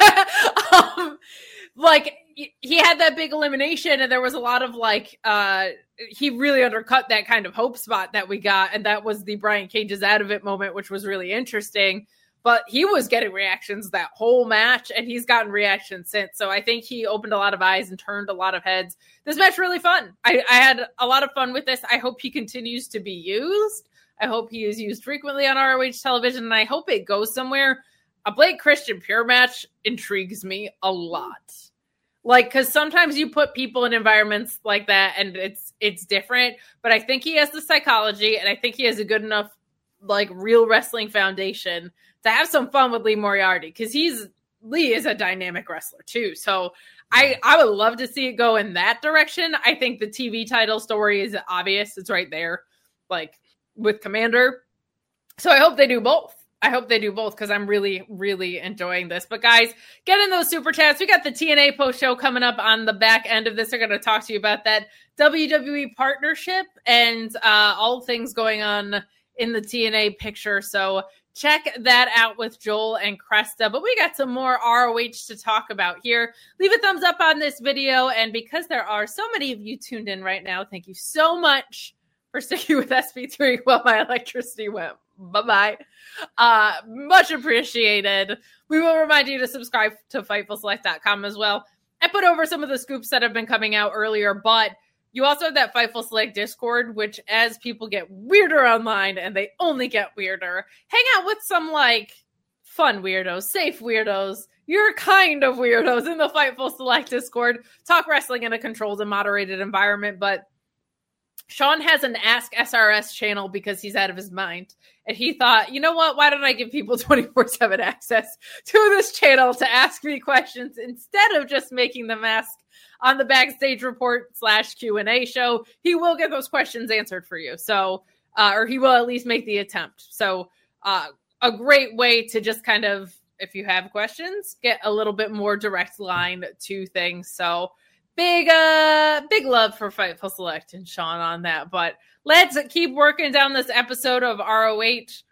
um, like he had that big elimination, and there was a lot of like uh he really undercut that kind of hope spot that we got, and that was the Brian Cage's out of it moment, which was really interesting. But he was getting reactions that whole match, and he's gotten reactions since. So I think he opened a lot of eyes and turned a lot of heads. This match really fun. I, I had a lot of fun with this. I hope he continues to be used. I hope he is used frequently on R O H television, and I hope it goes somewhere. A Blake Christian pure match intrigues me a lot. Like, because sometimes you put people in environments like that and it's it's different. But I think he has the psychology, and I think he has a good enough, like, real wrestling foundation to have some fun with Lee Moriarty. Because he's Lee is a dynamic wrestler too. So I, I would love to see it go in that direction. I think the T V title story is obvious. It's right there, like, with Commander. So I hope they do both. I hope they do both because I'm really, really enjoying this. But guys, get in those super chats. We got the T N A post show coming up on the back end of this. They're going to talk to you about that W W E partnership and uh, all things going on in the T N A picture. So check that out with Joel and Cresta. But we got some more R O H to talk about here. Leave a thumbs up on this video. And because there are so many of you tuned in right now, thank you so much for sticking with S P three while my electricity went. Bye-bye. Uh, much appreciated. We will remind you to subscribe to Fightful Select dot com as well. I put over some of the scoops that have been coming out earlier, but You also have that Fightful Select Discord, which as people get weirder online, and they only get weirder, hang out with some like fun weirdos, safe weirdos, your kind of weirdos in the Fightful Select Discord. Talk wrestling in a controlled and moderated environment, but Sean has an Ask S R S channel because he's out of his mind. And he thought, you know what? Why don't I give people twenty-four seven access to this channel to ask me questions instead of just making them ask on the Backstage Report slash Q and A show? He will get those questions answered for you. So, uh, or he will at least make the attempt. So, uh, a great way to just kind of, if you have questions, get a little bit more direct line to things. So, Big, uh, big love for Fightful Select and Sean on that. But let's keep working down this episode of R O H.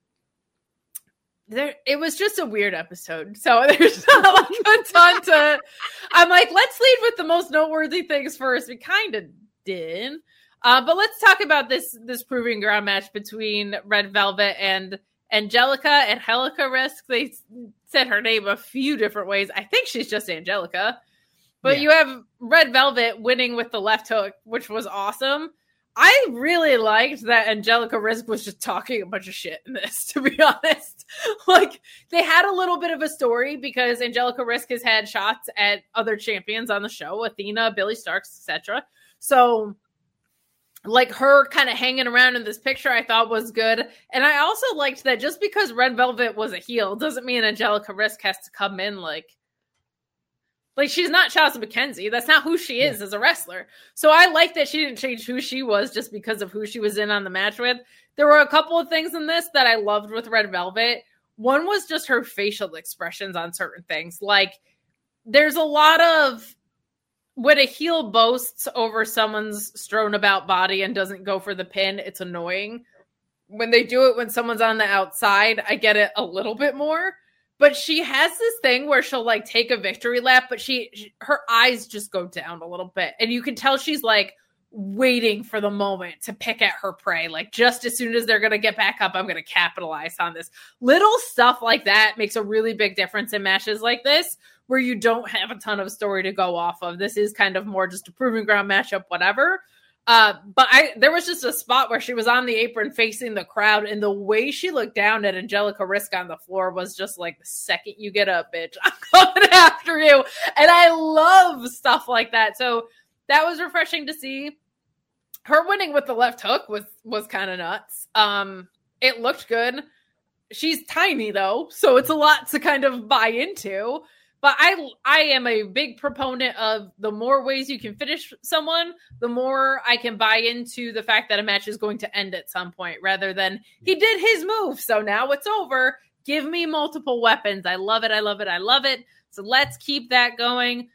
There, it was just a weird episode, so there's not like a ton to. I'm like, let's lead with the most noteworthy things first. We kind of did, uh, but let's talk about this this proving ground match between Red Velvet and Angelica and Helica Risk. They said her name a few different ways. I think she's just Angelica. But yeah. You have Red Velvet winning with the left hook, which was awesome. I really liked that Angelica Risk was just talking a bunch of shit in this, to be honest. Like, they had a little bit of a story because Angelica Risk has had shots at other champions on the show, Athena, Billy Starks, et cetera. So, like, her kind of hanging around in this picture I thought was good. And I also liked that just because Red Velvet was a heel doesn't mean Angelica Risk has to come in like, Like, she's not Shazza McKenzie. That's not who she is yeah. as a wrestler. So I like that she didn't change who she was just because of who she was in on the match with. There were a couple of things in this that I loved with Red Velvet. One was just her facial expressions on certain things. Like, there's a lot of, when a heel boasts over someone's strewn about body and doesn't go for the pin, it's annoying. When they do it when someone's on the outside, I get it a little bit more. But she has this thing where she'll like take a victory lap, but she, she her eyes just go down a little bit. And you can tell she's like waiting for the moment to pick at her prey. Like, just as soon as they're going to get back up, I'm going to capitalize on this. Little stuff like that makes a really big difference in matches like this, where you don't have a ton of story to go off of. This is kind of more just a proving ground matchup, whatever. Uh, but I there was just a spot where she was on the apron facing the crowd, and the way she looked down at Angelica Risk on the floor was just like, the second you get up, bitch, I'm coming after you. And I love stuff like that. So that was refreshing to see. Her winning with the left hook was was kind of nuts. Um, it looked good. She's tiny though, so it's a lot to kind of buy into. But I I am a big proponent of the more ways you can finish someone, the more I can buy into the fact that a match is going to end at some point, rather than he did his move, so now it's over. Give me multiple weapons. I love it. I love it. I love it. So let's keep that going.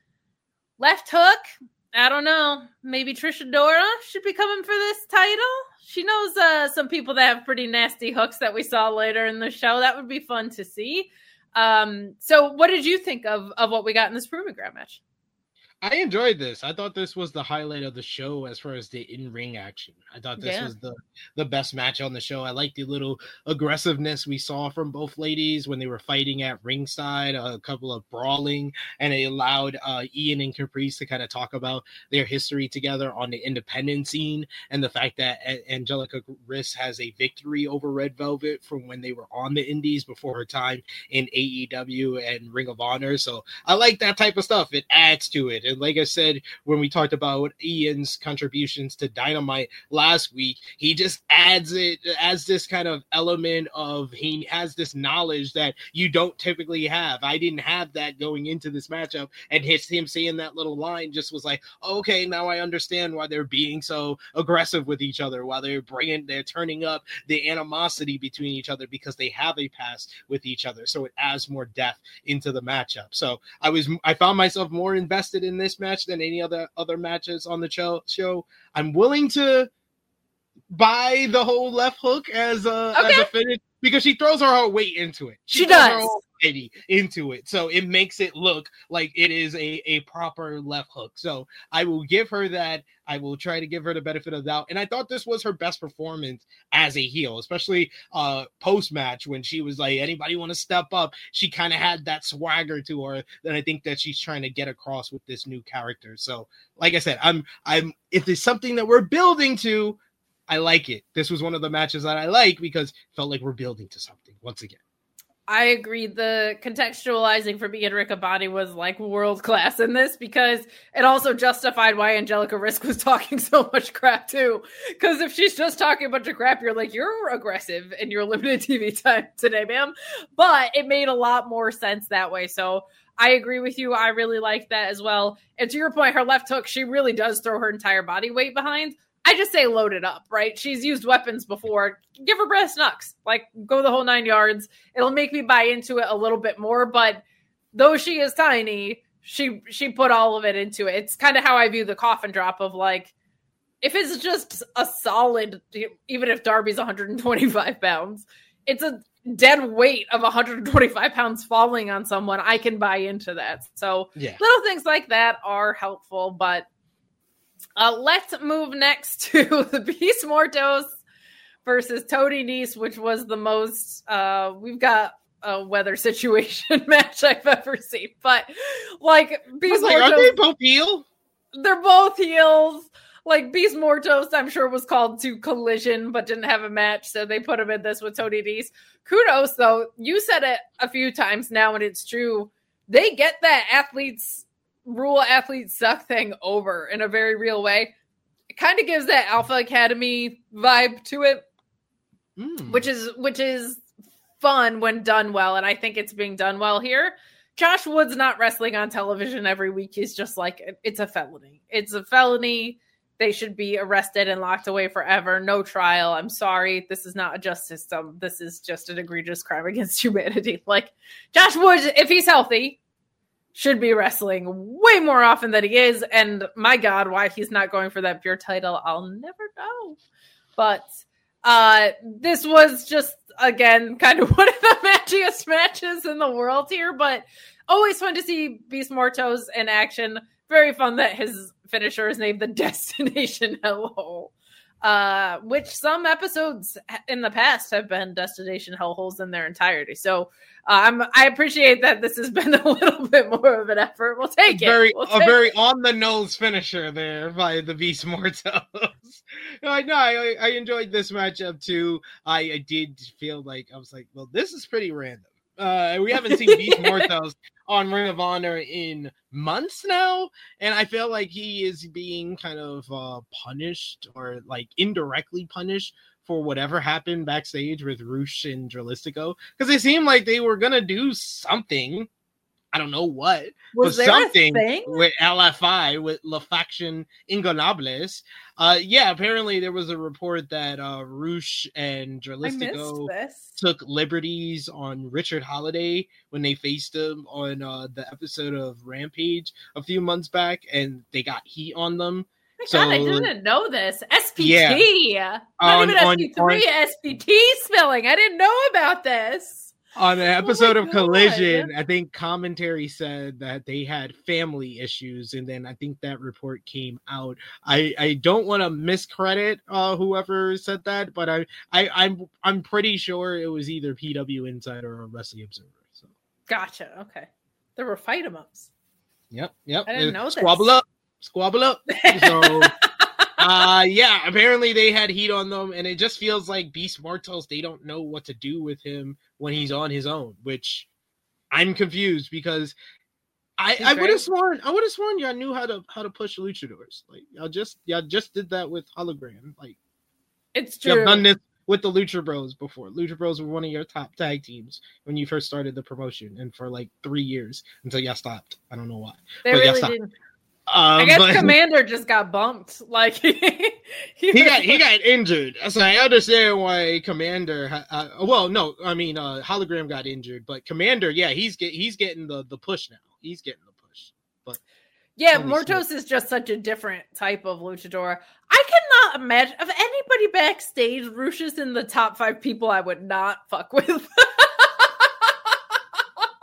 Left hook. I don't know. Maybe Trish Adora should be coming for this title. She knows uh, some people that have pretty nasty hooks that we saw later in the show. That would be fun to see. Um, so what did you think of, of what we got in this proving ground match? I enjoyed this. I thought this was the highlight of the show as far as the in-ring action. I thought this yeah. was the, the best match on the show. I liked the little aggressiveness we saw from both ladies when they were fighting at ringside, a couple of brawling, and it allowed uh, Ian and Caprice to kind of talk about their history together on the independent scene, and the fact that a- Angelica Risk has a victory over Red Velvet from when they were on the indies before her time in A E W and Ring of Honor. So I like that type of stuff. It adds to it. And like I said, when we talked about Ian's contributions to Dynamite last week, he just adds it as this kind of element of, he has this knowledge that you don't typically have. I didn't have that going into this matchup, and his, him saying that little line just was like, okay, now I understand why they're being so aggressive with each other, while they're bringing, they're turning up the animosity between each other because they have a past with each other. So it adds more depth into the matchup. So I was, I found myself more invested in this match than any other other matches on the show. show. I'm willing to buy the whole left hook as a, okay. as a finish because she throws her whole weight into it. She, she does. Whole, variety into it. So it makes it look like it is a, a proper left hook. So I will give her that. I will try to give her the benefit of the doubt. And I thought this was her best performance as a heel, especially uh, post-match when she was like, anybody want to step up? She kind of had that swagger to her that I think that she's trying to get across with this new character. So like I said, I'm, I'm, if there's something that we're building to, I like it. This was one of the matches that I like because it felt like we're building to something once again. I agree. The contextualizing for me and Riccaboni was like world class in this because it also justified why Angelica Risk was talking so much crap too. Because if she's just talking a bunch of crap, you're like, you're aggressive in your limited T V time today, ma'am. But it made a lot more sense that way. So I agree with you. I really like that as well. And to your point, her left hook, she really does throw her entire body weight behind. I just say load it up, right? She's used weapons before. Give her breast knucks. Like, go the whole nine yards. It'll make me buy into it a little bit more. But though she is tiny, she she put all of it into it. It's kind of how I view the coffin drop of, like, if it's just a solid, even if Darby's one hundred twenty-five pounds, it's a dead weight of one hundred twenty-five pounds falling on someone. I can buy into that. So yeah. Little things like that are helpful, but Uh, let's move next to the Beast Mortos versus Tony Nese, which was the most, uh, we've got a weather situation match I've ever seen. But, like, Beast like, Mortos. Are they both heel? They're both heels. Like, Beast Mortos, I'm sure, was called to Collision, but didn't have a match, so they put him in this with Tony Nese. Kudos, though. You said it a few times now, and it's true. They get that athletes rule athletes suck thing over in a very real way. It kind of gives that Alpha Academy vibe to it, mm. which is which is fun when done well, and I think it's being done well here. Josh Wood's not wrestling on television every week. He's just like, it's a felony. It's a felony. They should be arrested and locked away forever. No trial. I'm sorry. This is not a justice system. This is just an egregious crime against humanity. Like, Josh Wood, if he's healthy, should be wrestling way more often than he is. And my God, why he's not going for that pure title, I'll never know. But uh, this was just, again, kind of one of the matchiest matches in the world here. But always fun to see Beast Mortos in action. Very fun that his finisher is named the Destination Hellhole. Uh, which some episodes in the past have been Destination Hellholes in their entirety. So uh, I'm, I appreciate that this has been a little bit more of an effort. We'll take very, it. We'll a take very it. on the nose finisher there by the Beast Mortos. I know I, I enjoyed this matchup too. I, I did feel like I was like, well, this is pretty random. Uh, we haven't seen Beast Mortos on Ring of Honor in months now, and I feel like he is being kind of uh, punished or like indirectly punished for whatever happened backstage with Rush and Dralistico, because they seemed like they were gonna do something. I don't know what. Was but there something a thing? with L F I, with La Faction Ingonables. Uh, yeah, apparently there was a report that uh, Rush and Dralistico took liberties on Richard Holiday when they faced him on uh, the episode of Rampage a few months back, and they got heat on them. My so, God, I didn't know this. S P T. Yeah. Not On- even on- S P three, on- S P T spelling. I didn't know about this. On an episode Oh of my Collision, God. I think commentary said that they had family issues, and then I think that report came out. I, I don't want to miscredit uh, whoever said that, but I, I I'm I'm pretty sure it was either P W Insider or Wrestling Observer. So Gotcha. Okay. There were fight 'em ups. yep, yep. I didn't Uh, know this. Squabble up, squabble up. So. Uh yeah, apparently they had heat on them, and it just feels like Beast Mortos, they don't know what to do with him when he's on his own, which I'm confused because I, He's I would great. have sworn I would have sworn y'all knew how to how to push luchadors. Like y'all just y'all just did that with Hologram. Like It's y'all true. done this with the Lucha Bros before. Lucha Bros were one of your top tag teams when you first started the promotion, and for like three years until y'all stopped. I don't know why. They but y'all really stopped. didn't. Um, I guess but- Commander just got bumped. Like he, he got he got injured. So I understand why Commander. ha- Uh, well, no, I mean uh, Hologram got injured, but Commander, yeah, he's get he's getting the, the push now. He's getting the push. But Yeah, Holy Mortos is just such a different type of luchador. I cannot imagine of anybody backstage. Rush is in the top five people I would not fuck with.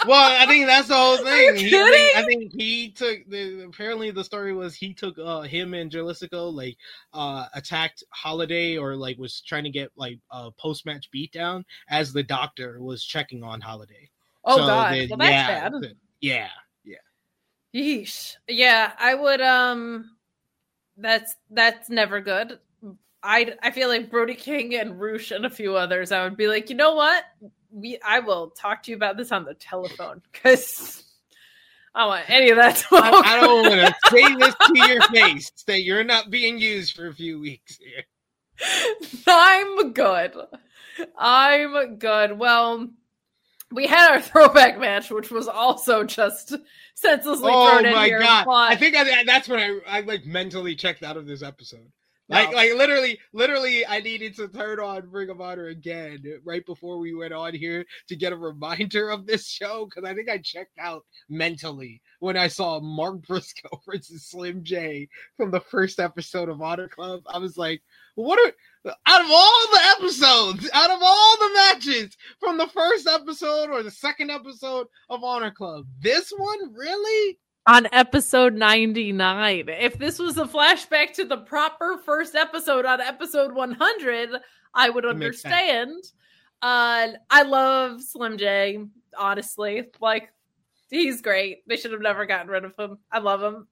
Well, I think that's the whole thing. you He, I, think, kidding? I think he took the. Apparently, the story was he took uh, him and Jalisco like uh, attacked Holiday or like was trying to get like a post match beatdown as the doctor was checking on Holiday. Oh So God, they- well that's yeah, bad. Yeah, yeah. Yeesh. Yeah, I would. Um, that's that's never good. I I feel like Brody King and Roosh and a few others. I would be like, you know what? We I will talk to you about this on the telephone because I don't want any of that smoke. I, I don't want to say this to your face that you're not being used for a few weeks here. I'm good. I'm good. Well, we had our throwback match, which was also just senselessly Oh thrown in my here. god! but- I think I, that's when I, I like mentally checked out of this episode. Like, No. like literally, literally, I needed to turn on Ring of Honor again right before we went on here to get a reminder of this show because I think I checked out mentally when I saw Mark Briscoe versus Slim J from the first episode of Honor Club. I was like, what are out of all the episodes, out of all the matches from the first episode or the second episode of Honor Club, this one really? on episode ninety-nine. If this was a flashback to the proper first episode on episode one hundred, I would That makes sense. understand. Uh, I love Slim J, honestly. Like, he's great. They should have never gotten rid of him. I love him.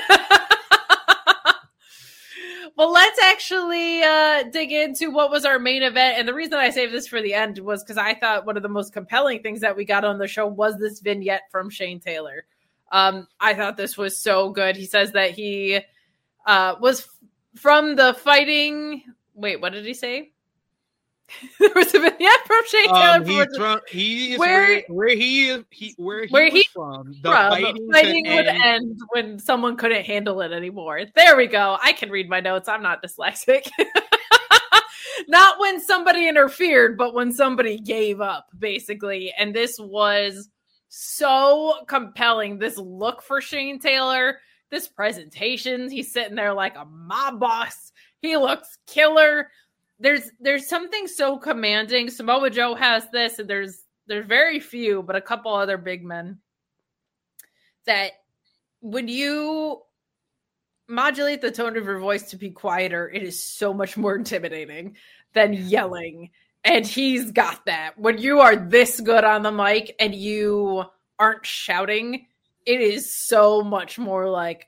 Well, let's actually uh, dig into what was our main event. And the reason I saved this for the end was because I thought one of the most compelling things that we got on the show was this vignette from Shane Taylor. Um, I thought this was so good. He says that he uh, was f- from the fighting. Wait, what did he say? There was a vignette from Shane Taylor. Um, from he's from, he is Where- where, where he is he where he where was he from. The from fighting, fighting could would end- end when someone couldn't handle it anymore. There we go. I can read my notes. I'm not dyslexic. Not when somebody interfered, but when somebody gave up, basically. And this was so compelling. This look for Shane Taylor, this presentation. He's sitting there like a mob boss. He looks killer. There's there's something so commanding. Samoa Joe has this, and there's there's very few, but a couple other big men that when you modulate the tone of your voice to be quieter, it is so much more intimidating than yelling. And he's got that. When you are this good on the mic and you aren't shouting, it is so much more like,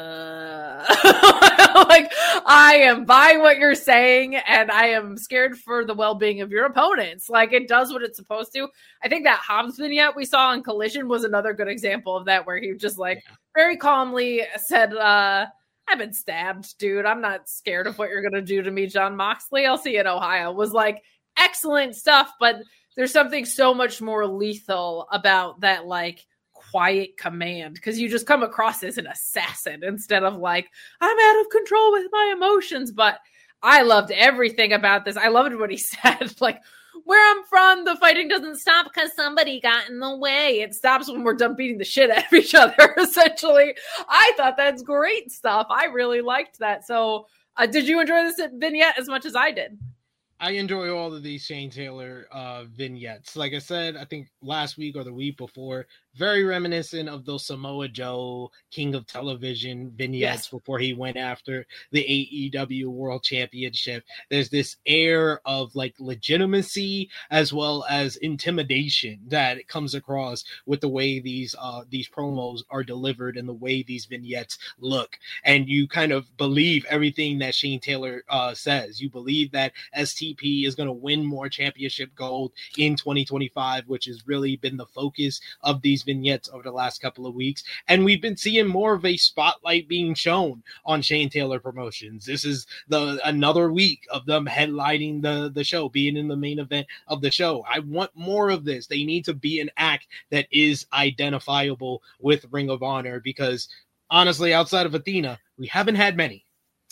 uh, like I am buying what you're saying and I am scared for the well-being of your opponents. Like, it does what it's supposed to. I think that Hobbs vignette we saw on Collision was another good example of that, where he just like very calmly said, uh, I've been stabbed, dude. I'm not scared of what you're going to do to me, John Moxley. I'll see you in Ohio. Was like excellent stuff, but there's something so much more lethal about that, like, quiet command, because you just come across as an assassin instead of like, I'm out of control with my emotions. But I loved everything about this. I loved what he said, like, where I'm from, the fighting doesn't stop because somebody got in the way. It stops when we're done beating the shit out of each other, essentially. I thought that's great stuff. I really liked that. So uh, did you enjoy this vignette as much as I did? I enjoy all of these Shane Taylor uh, vignettes. Like I said, I think last week or the week before, very reminiscent of those Samoa Joe King of Television vignettes Yes. before he went after the A E W World Championship. There's this air of like legitimacy as well as intimidation that it comes across with the way these uh, these promos are delivered and the way these vignettes look. And you kind of believe everything that Shane Taylor uh, says. You believe that S T P is going to win more championship gold in twenty twenty-five, which has really been the focus of these vignettes over the last couple of weeks. And we've been seeing more of a spotlight being shown on Shane Taylor Promotions. This is the another week of them headlining the, the show, being in the main event of the show. I want more of this. They need to be an act that is identifiable with Ring of Honor, because honestly, outside of Athena, we haven't had many.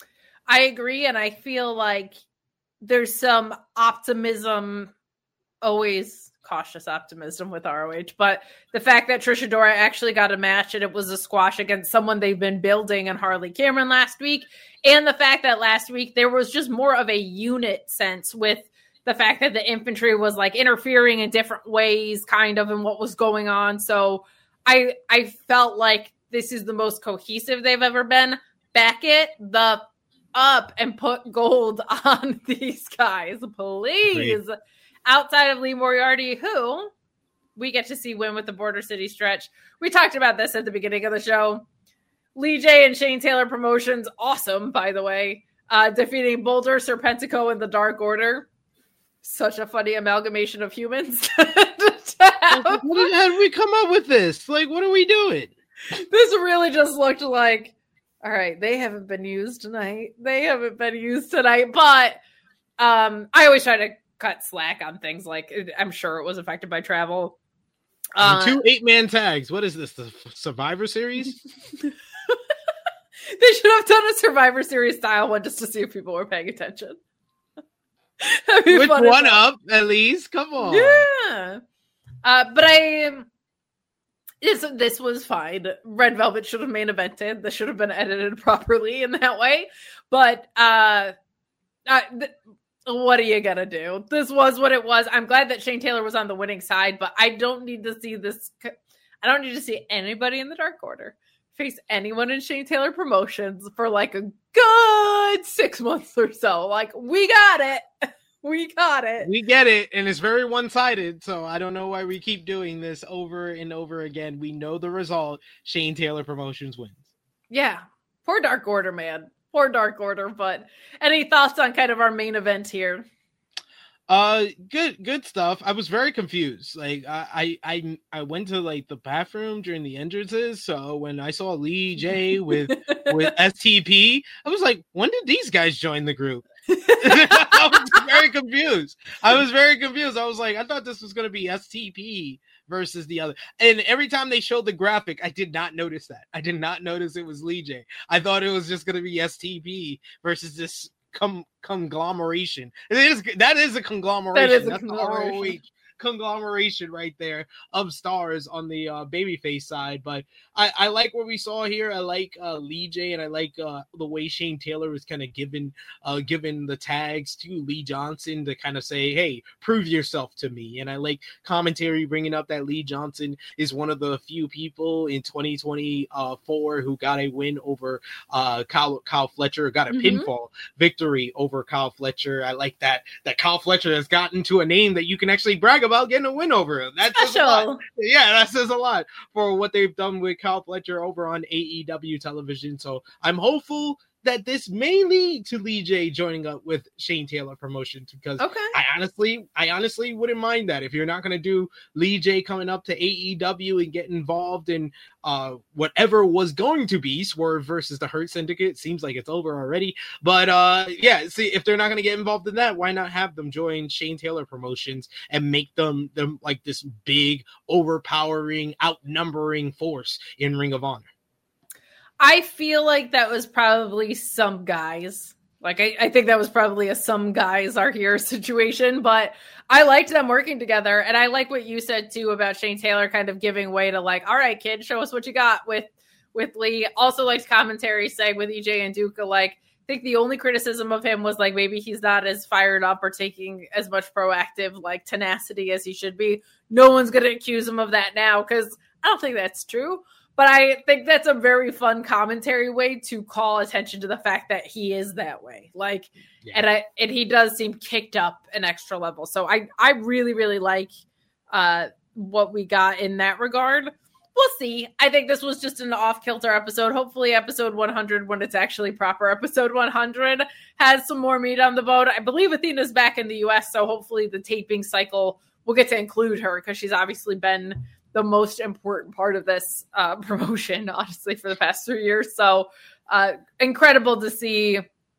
I agree, and I feel like there's some optimism, always cautious optimism with R O H, but the fact that Trish Adora actually got a match and it was a squash against someone they've been building and Harley Cameron last week, and the fact that last week there was just more of a unit sense with the fact that the infantry was like interfering in different ways, kind of, in what was going on. So I I felt like this is the most cohesive they've ever been. Back it the up and put gold on these guys, please. Great. Outside of Lee Moriarty, who we get to see win with the Border City stretch. We talked about this at the beginning of the show. Lee J and Shane Taylor Promotions, awesome, by the way, uh, defeating Boulder, Serpentico, and the Dark Order. Such a funny amalgamation of humans. How did we come up with this? Like, what are we doing? This really just looked like, all right, they haven't been used tonight. They haven't been used tonight. But um, I always try to cut slack on things like, I'm sure it was affected by travel. Uh, two eight-man tags. What is this, the Survivor Series? They should have done a Survivor Series style one just to see if people were paying attention. Which one up, at least? Come on. Yeah. Uh, but I, this, this was fine. Red Velvet should have main evented. This should have been edited properly in that way. But uh, uh, th- what are you going to do? This was what it was. I'm glad that Shane Taylor was on the winning side, but I don't need to see this. I don't need to see anybody in the Dark Order face anyone in Shane Taylor Promotions for like a good six months or so. Like, we got it. We got it. We get it. And it's very one-sided. So I don't know why we keep doing this over and over again. We know the result. Shane Taylor Promotions wins. Yeah. Poor Dark Order, man. Poor Dark Order. But any thoughts on kind of our main event here? Uh, good, good stuff. I was very confused. Like, I, I, I went to like the bathroom during the entrances. So when I saw Lee J with with S T P, I was like, when did these guys join the group? I was very confused. I was very confused. I was like, I thought this was going to be S T P versus the other. And every time they showed the graphic, I did not notice that. I did not notice it was Lee J. I thought it was just going to be S T P versus this com- conglomeration. It is, that is a conglomeration. That is a That's conglomeration. R O H conglomeration right there of stars on the uh, babyface side. But I, I like what we saw here. I like uh, Lee J, and I like uh, the way Shane Taylor was kind of given uh, given the tags to Lee Johnson to kind of say, hey, prove yourself to me. And I like commentary bringing up that Lee Johnson is one of the few people in twenty twenty-four who got a win over uh, Kyle, Kyle Fletcher, got a mm-hmm. pinfall victory over Kyle Fletcher. I like that that Kyle Fletcher has gotten to a name that you can actually brag about getting a win over him. That says a lot. Yeah, that says a lot for what they've done with Kyle Fletcher over on A E W television. So I'm hopeful that this may lead to Lee J joining up with Shane Taylor Promotions, because okay. I honestly, I honestly wouldn't mind that. If you're not going to do Lee J coming up to A E W and get involved in uh, whatever was going to be Swerve versus the Hurt Syndicate, seems like it's over already. But uh, yeah, see, if they're not going to get involved in that, why not have them join Shane Taylor Promotions and make them them like this big, overpowering, outnumbering force in Ring of Honor? I feel like that was probably some guys. Like, I, I think that was probably a some guys are here situation, but I liked them working together. And I like what you said too about Shane Taylor kind of giving way to like, all right, kid, show us what you got with, with Lee. Also liked commentary saying with E J and Duca, like, I think the only criticism of him was like, maybe he's not as fired up or taking as much proactive, like tenacity as he should be. No one's going to accuse him of that now, because I don't think that's true. But I think that's a very fun commentary way to call attention to the fact that he is that way. Like, yeah. and I, and he does seem kicked up an extra level. So I, I really, really like uh, what we got in that regard. We'll see. I think this was just an off-kilter episode. Hopefully episode one hundred, when it's actually proper episode one hundred, has some more meat on the bone. I believe Athena's back in the U S, so hopefully the taping cycle will get to include her, because she's obviously been the most important part of this uh, promotion, honestly, for the past three years. So uh, incredible to see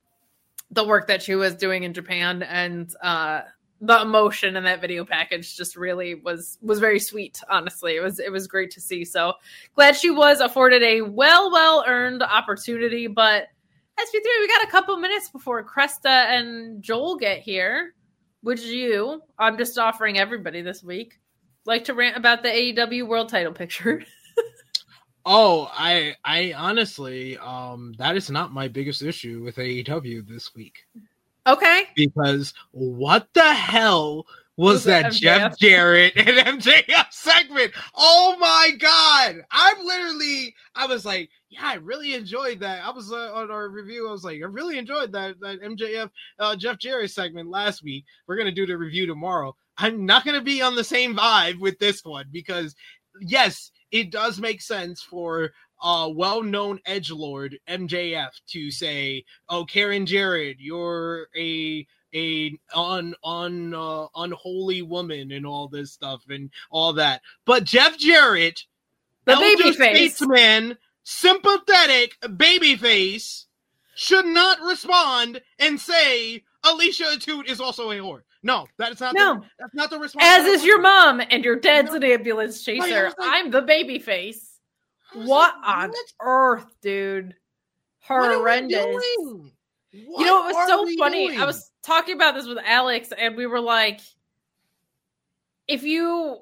the work that she was doing in Japan, and uh, the emotion in that video package just really was, was very sweet. Honestly, it was, it was great to see. So glad she was afforded a well, well earned opportunity. But S P three, we got a couple minutes before Cresta and Joel get here. Would you, I'm just offering everybody this week, like to rant about the A E W world title picture? Oh, I I honestly, um, that is not my biggest issue with A E W this week. Okay. Because what the hell was, was that Jeff Jarrett and M J F segment? Oh my God. I'm literally, I was like, yeah, I really enjoyed that. I was uh, on our review. I was like, I really enjoyed that, that M J F uh, Jeff Jarrett segment last week. We're going to do the review tomorrow. I'm not going to be on the same vibe with this one because, yes, it does make sense for uh, well-known edgelord M J F to say, "Oh, Karen Jarrett, you're a a un un uh, unholy woman," and all this stuff and all that. But Jeff Jarrett, the baby face statesman, sympathetic babyface, should not respond and say Alicia Atout is also a whore. No, that is not. No, the, that's not the response. As is your mom, and your dad's no. an ambulance chaser. Like, I'm the baby face. What like, on what? earth, dude? Horrendous. What you know, it was so funny. Doing? I was talking about this with Alex, and we were like, if you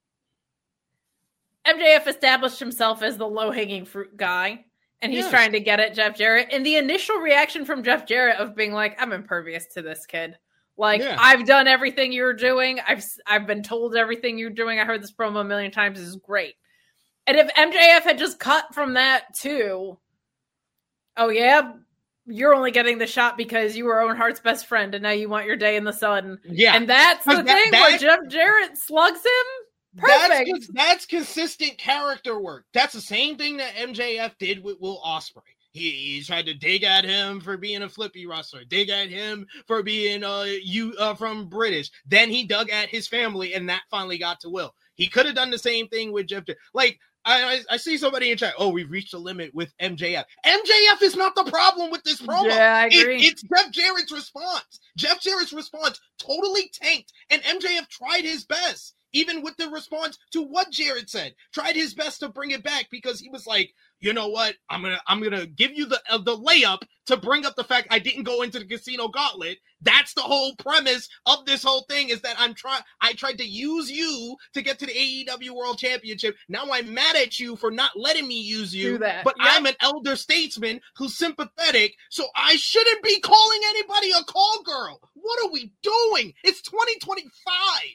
M J F established himself as the low-hanging fruit guy, and he's yes. trying to get at Jeff Jarrett, and the initial reaction from Jeff Jarrett of being like, I'm impervious to this kid. Like, yeah. I've done everything you're doing. I've I've been told everything you're doing. I heard this promo a million times. This is great. And if M J F had just cut from that too, oh yeah, you're only getting the shot because you were Owen Hart's best friend, and now you want your day in the sun. Yeah, and that's the that, thing that, where Jeff Jarrett slugs him. Perfect. That's, that's consistent character work. That's the same thing that M J F did with Will Ospreay. He, he tried to dig at him for being a flippy wrestler, dig at him for being uh you uh, from British. Then he dug at his family, and that finally got to Will. He could have done the same thing with Jeff. Like I, I, I see somebody in chat. Oh, we've reached the limit with M J F. M J F is not the problem with this promo. Yeah, I agree. It, it's Jeff Jarrett's response. Jeff Jarrett's response totally tanked, and M J F tried his best. Even with the response to what Jarrett said, tried his best to bring it back because he was like, you know what, I'm gonna I'm gonna give you the uh, the layup to bring up the fact I didn't go into the casino gauntlet. That's the whole premise of this whole thing is that I'm trying. I tried to use you to get to the A E W World Championship. Now I'm mad at you for not letting me use you. Do that. But yep. I'm an elder statesman who's sympathetic, so I shouldn't be calling anybody a call girl. What are we doing? It's twenty twenty-five.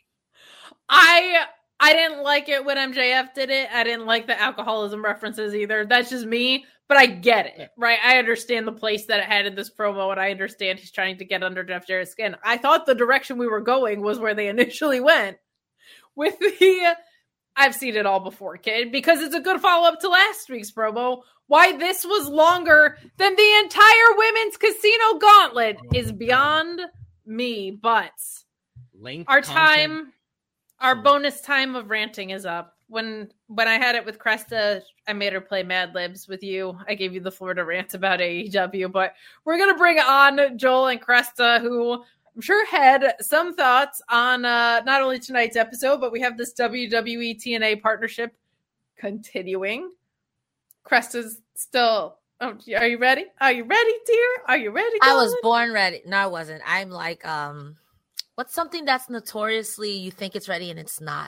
I I didn't like it when M J F did it. I didn't like the alcoholism references either. That's just me, but I get it, right? I understand the place that it had in this promo, and I understand he's trying to get under Jeff Jarrett's skin. I thought the direction we were going was where they initially went with the I've seen it all before, kid, because it's a good follow-up to last week's promo. Why this was longer than the entire women's casino gauntlet is beyond me, but Length our content. time... Our bonus time of ranting is up. When when I had it with Cresta, I made her play Mad Libs with you. I gave you the floor to rant about A E W, but we're going to bring on Joel and Cresta, who I'm sure had some thoughts on uh, not only tonight's episode, but we have this W W E T N A partnership continuing. Cresta's still... Oh, are you ready? Are you ready, dear? Are you ready, I was darling? born ready. No, I wasn't. I'm like... um. What's something that's notoriously you think it's ready and it's not?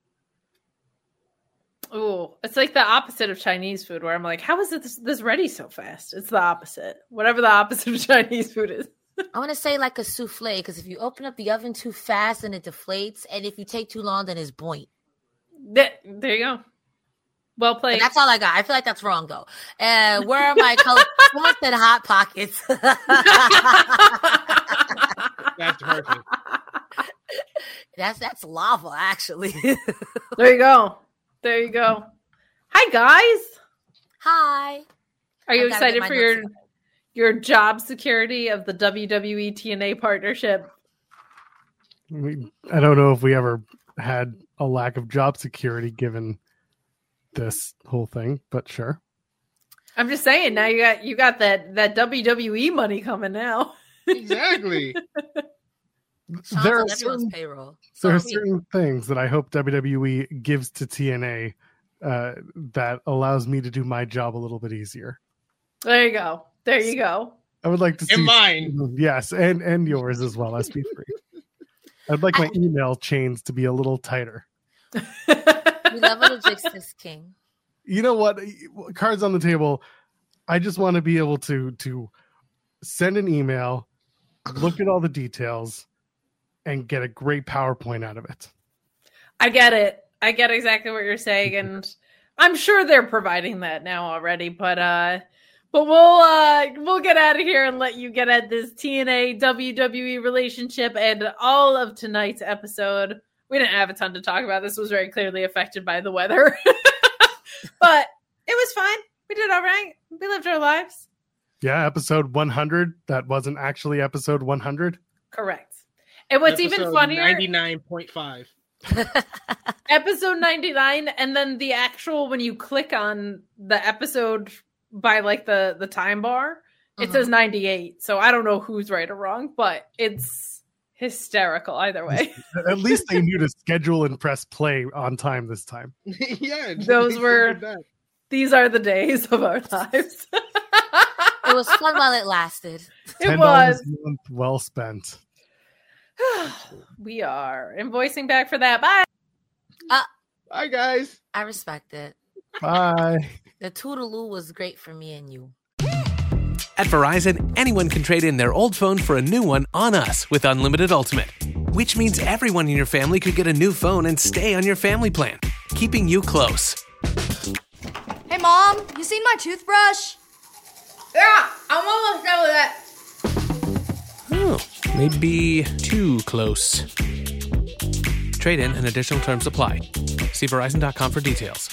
Ooh, it's like the opposite of Chinese food, where I'm like, how is it this, this ready so fast? It's the opposite. Whatever the opposite of Chinese food is. I want to say like a souffle, because if you open up the oven too fast, then it deflates, and if you take too long, then it's buoyant. There, there you go. Well played. And that's all I got. I feel like that's wrong, though. Uh, where are my colors? Someone said Hot Pockets. That's perfect. That's that's lava, actually. There you go. There you go. Hi, guys. Hi. Are you excited for your your job security of the W W E T N A partnership? We, I don't know if we ever had a lack of job security given this whole thing, but sure. I'm just saying, now you got you got that that W W E money coming now. Exactly. There are, certain, payroll. there are certain things that I hope W W E gives to T N A uh, that allows me to do my job a little bit easier. There you go. There you go. I would like to see and mine. Yes, and and yours as well, S P three. I'd like my I, email chains to be a little tighter. We love little Jixtus King. You know what? Cards on the table. I just want to be able to to send an email look at all the details, and get a great PowerPoint out of it. I get it. I get exactly what you're saying, and I'm sure they're providing that now already. But uh, but we'll uh, we'll get out of here and let you get at this T N A W W E relationship and all of tonight's episode. We didn't have a ton to talk about. This was very clearly affected by the weather, but it was fine. We did all right. We lived our lives. Yeah, episode one hundred. That wasn't actually episode one hundred. Correct. And what's Episode even funnier, ninety-nine point five. episode ninety-nine, and then the actual, when you click on the episode by like the the time bar, it Mhm. says ninety-eight. So I don't know who's right or wrong, but it's hysterical either way. At least they knew to schedule and press play on time this time. Yeah, Those they were did that. these are the days of our lives. It was fun while it lasted. It ten dollars was. a month well spent. We are invoicing back for that. Bye. Bye, guys. I respect it. Bye. The toodaloo was great for me and you. At Verizon, anyone can trade in their old phone for a new one on us with Unlimited Ultimate, which means everyone in your family could get a new phone and stay on your family plan, keeping you close. Hey, Mom, you seen my toothbrush? Yeah, I'm almost done with that. Oh, maybe too close. Trade in and additional terms apply. See Verizon dot com for details.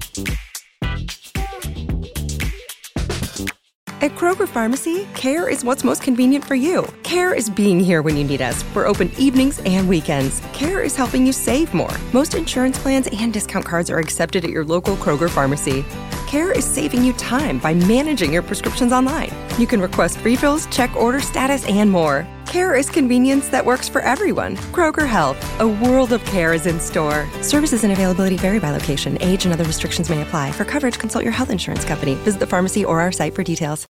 At Kroger Pharmacy, care is what's most convenient for you. Care is being here when you need us. We're open evenings and weekends. Care is helping you save more. Most insurance plans and discount cards are accepted at your local Kroger Pharmacy. Care is saving you time by managing your prescriptions online. You can request refills, check order status, and more. Care is convenience that works for everyone. Kroger Health, a world of care is in store. Services and availability vary by location. Age and other restrictions may apply. For coverage, consult your health insurance company. Visit the pharmacy or our site for details.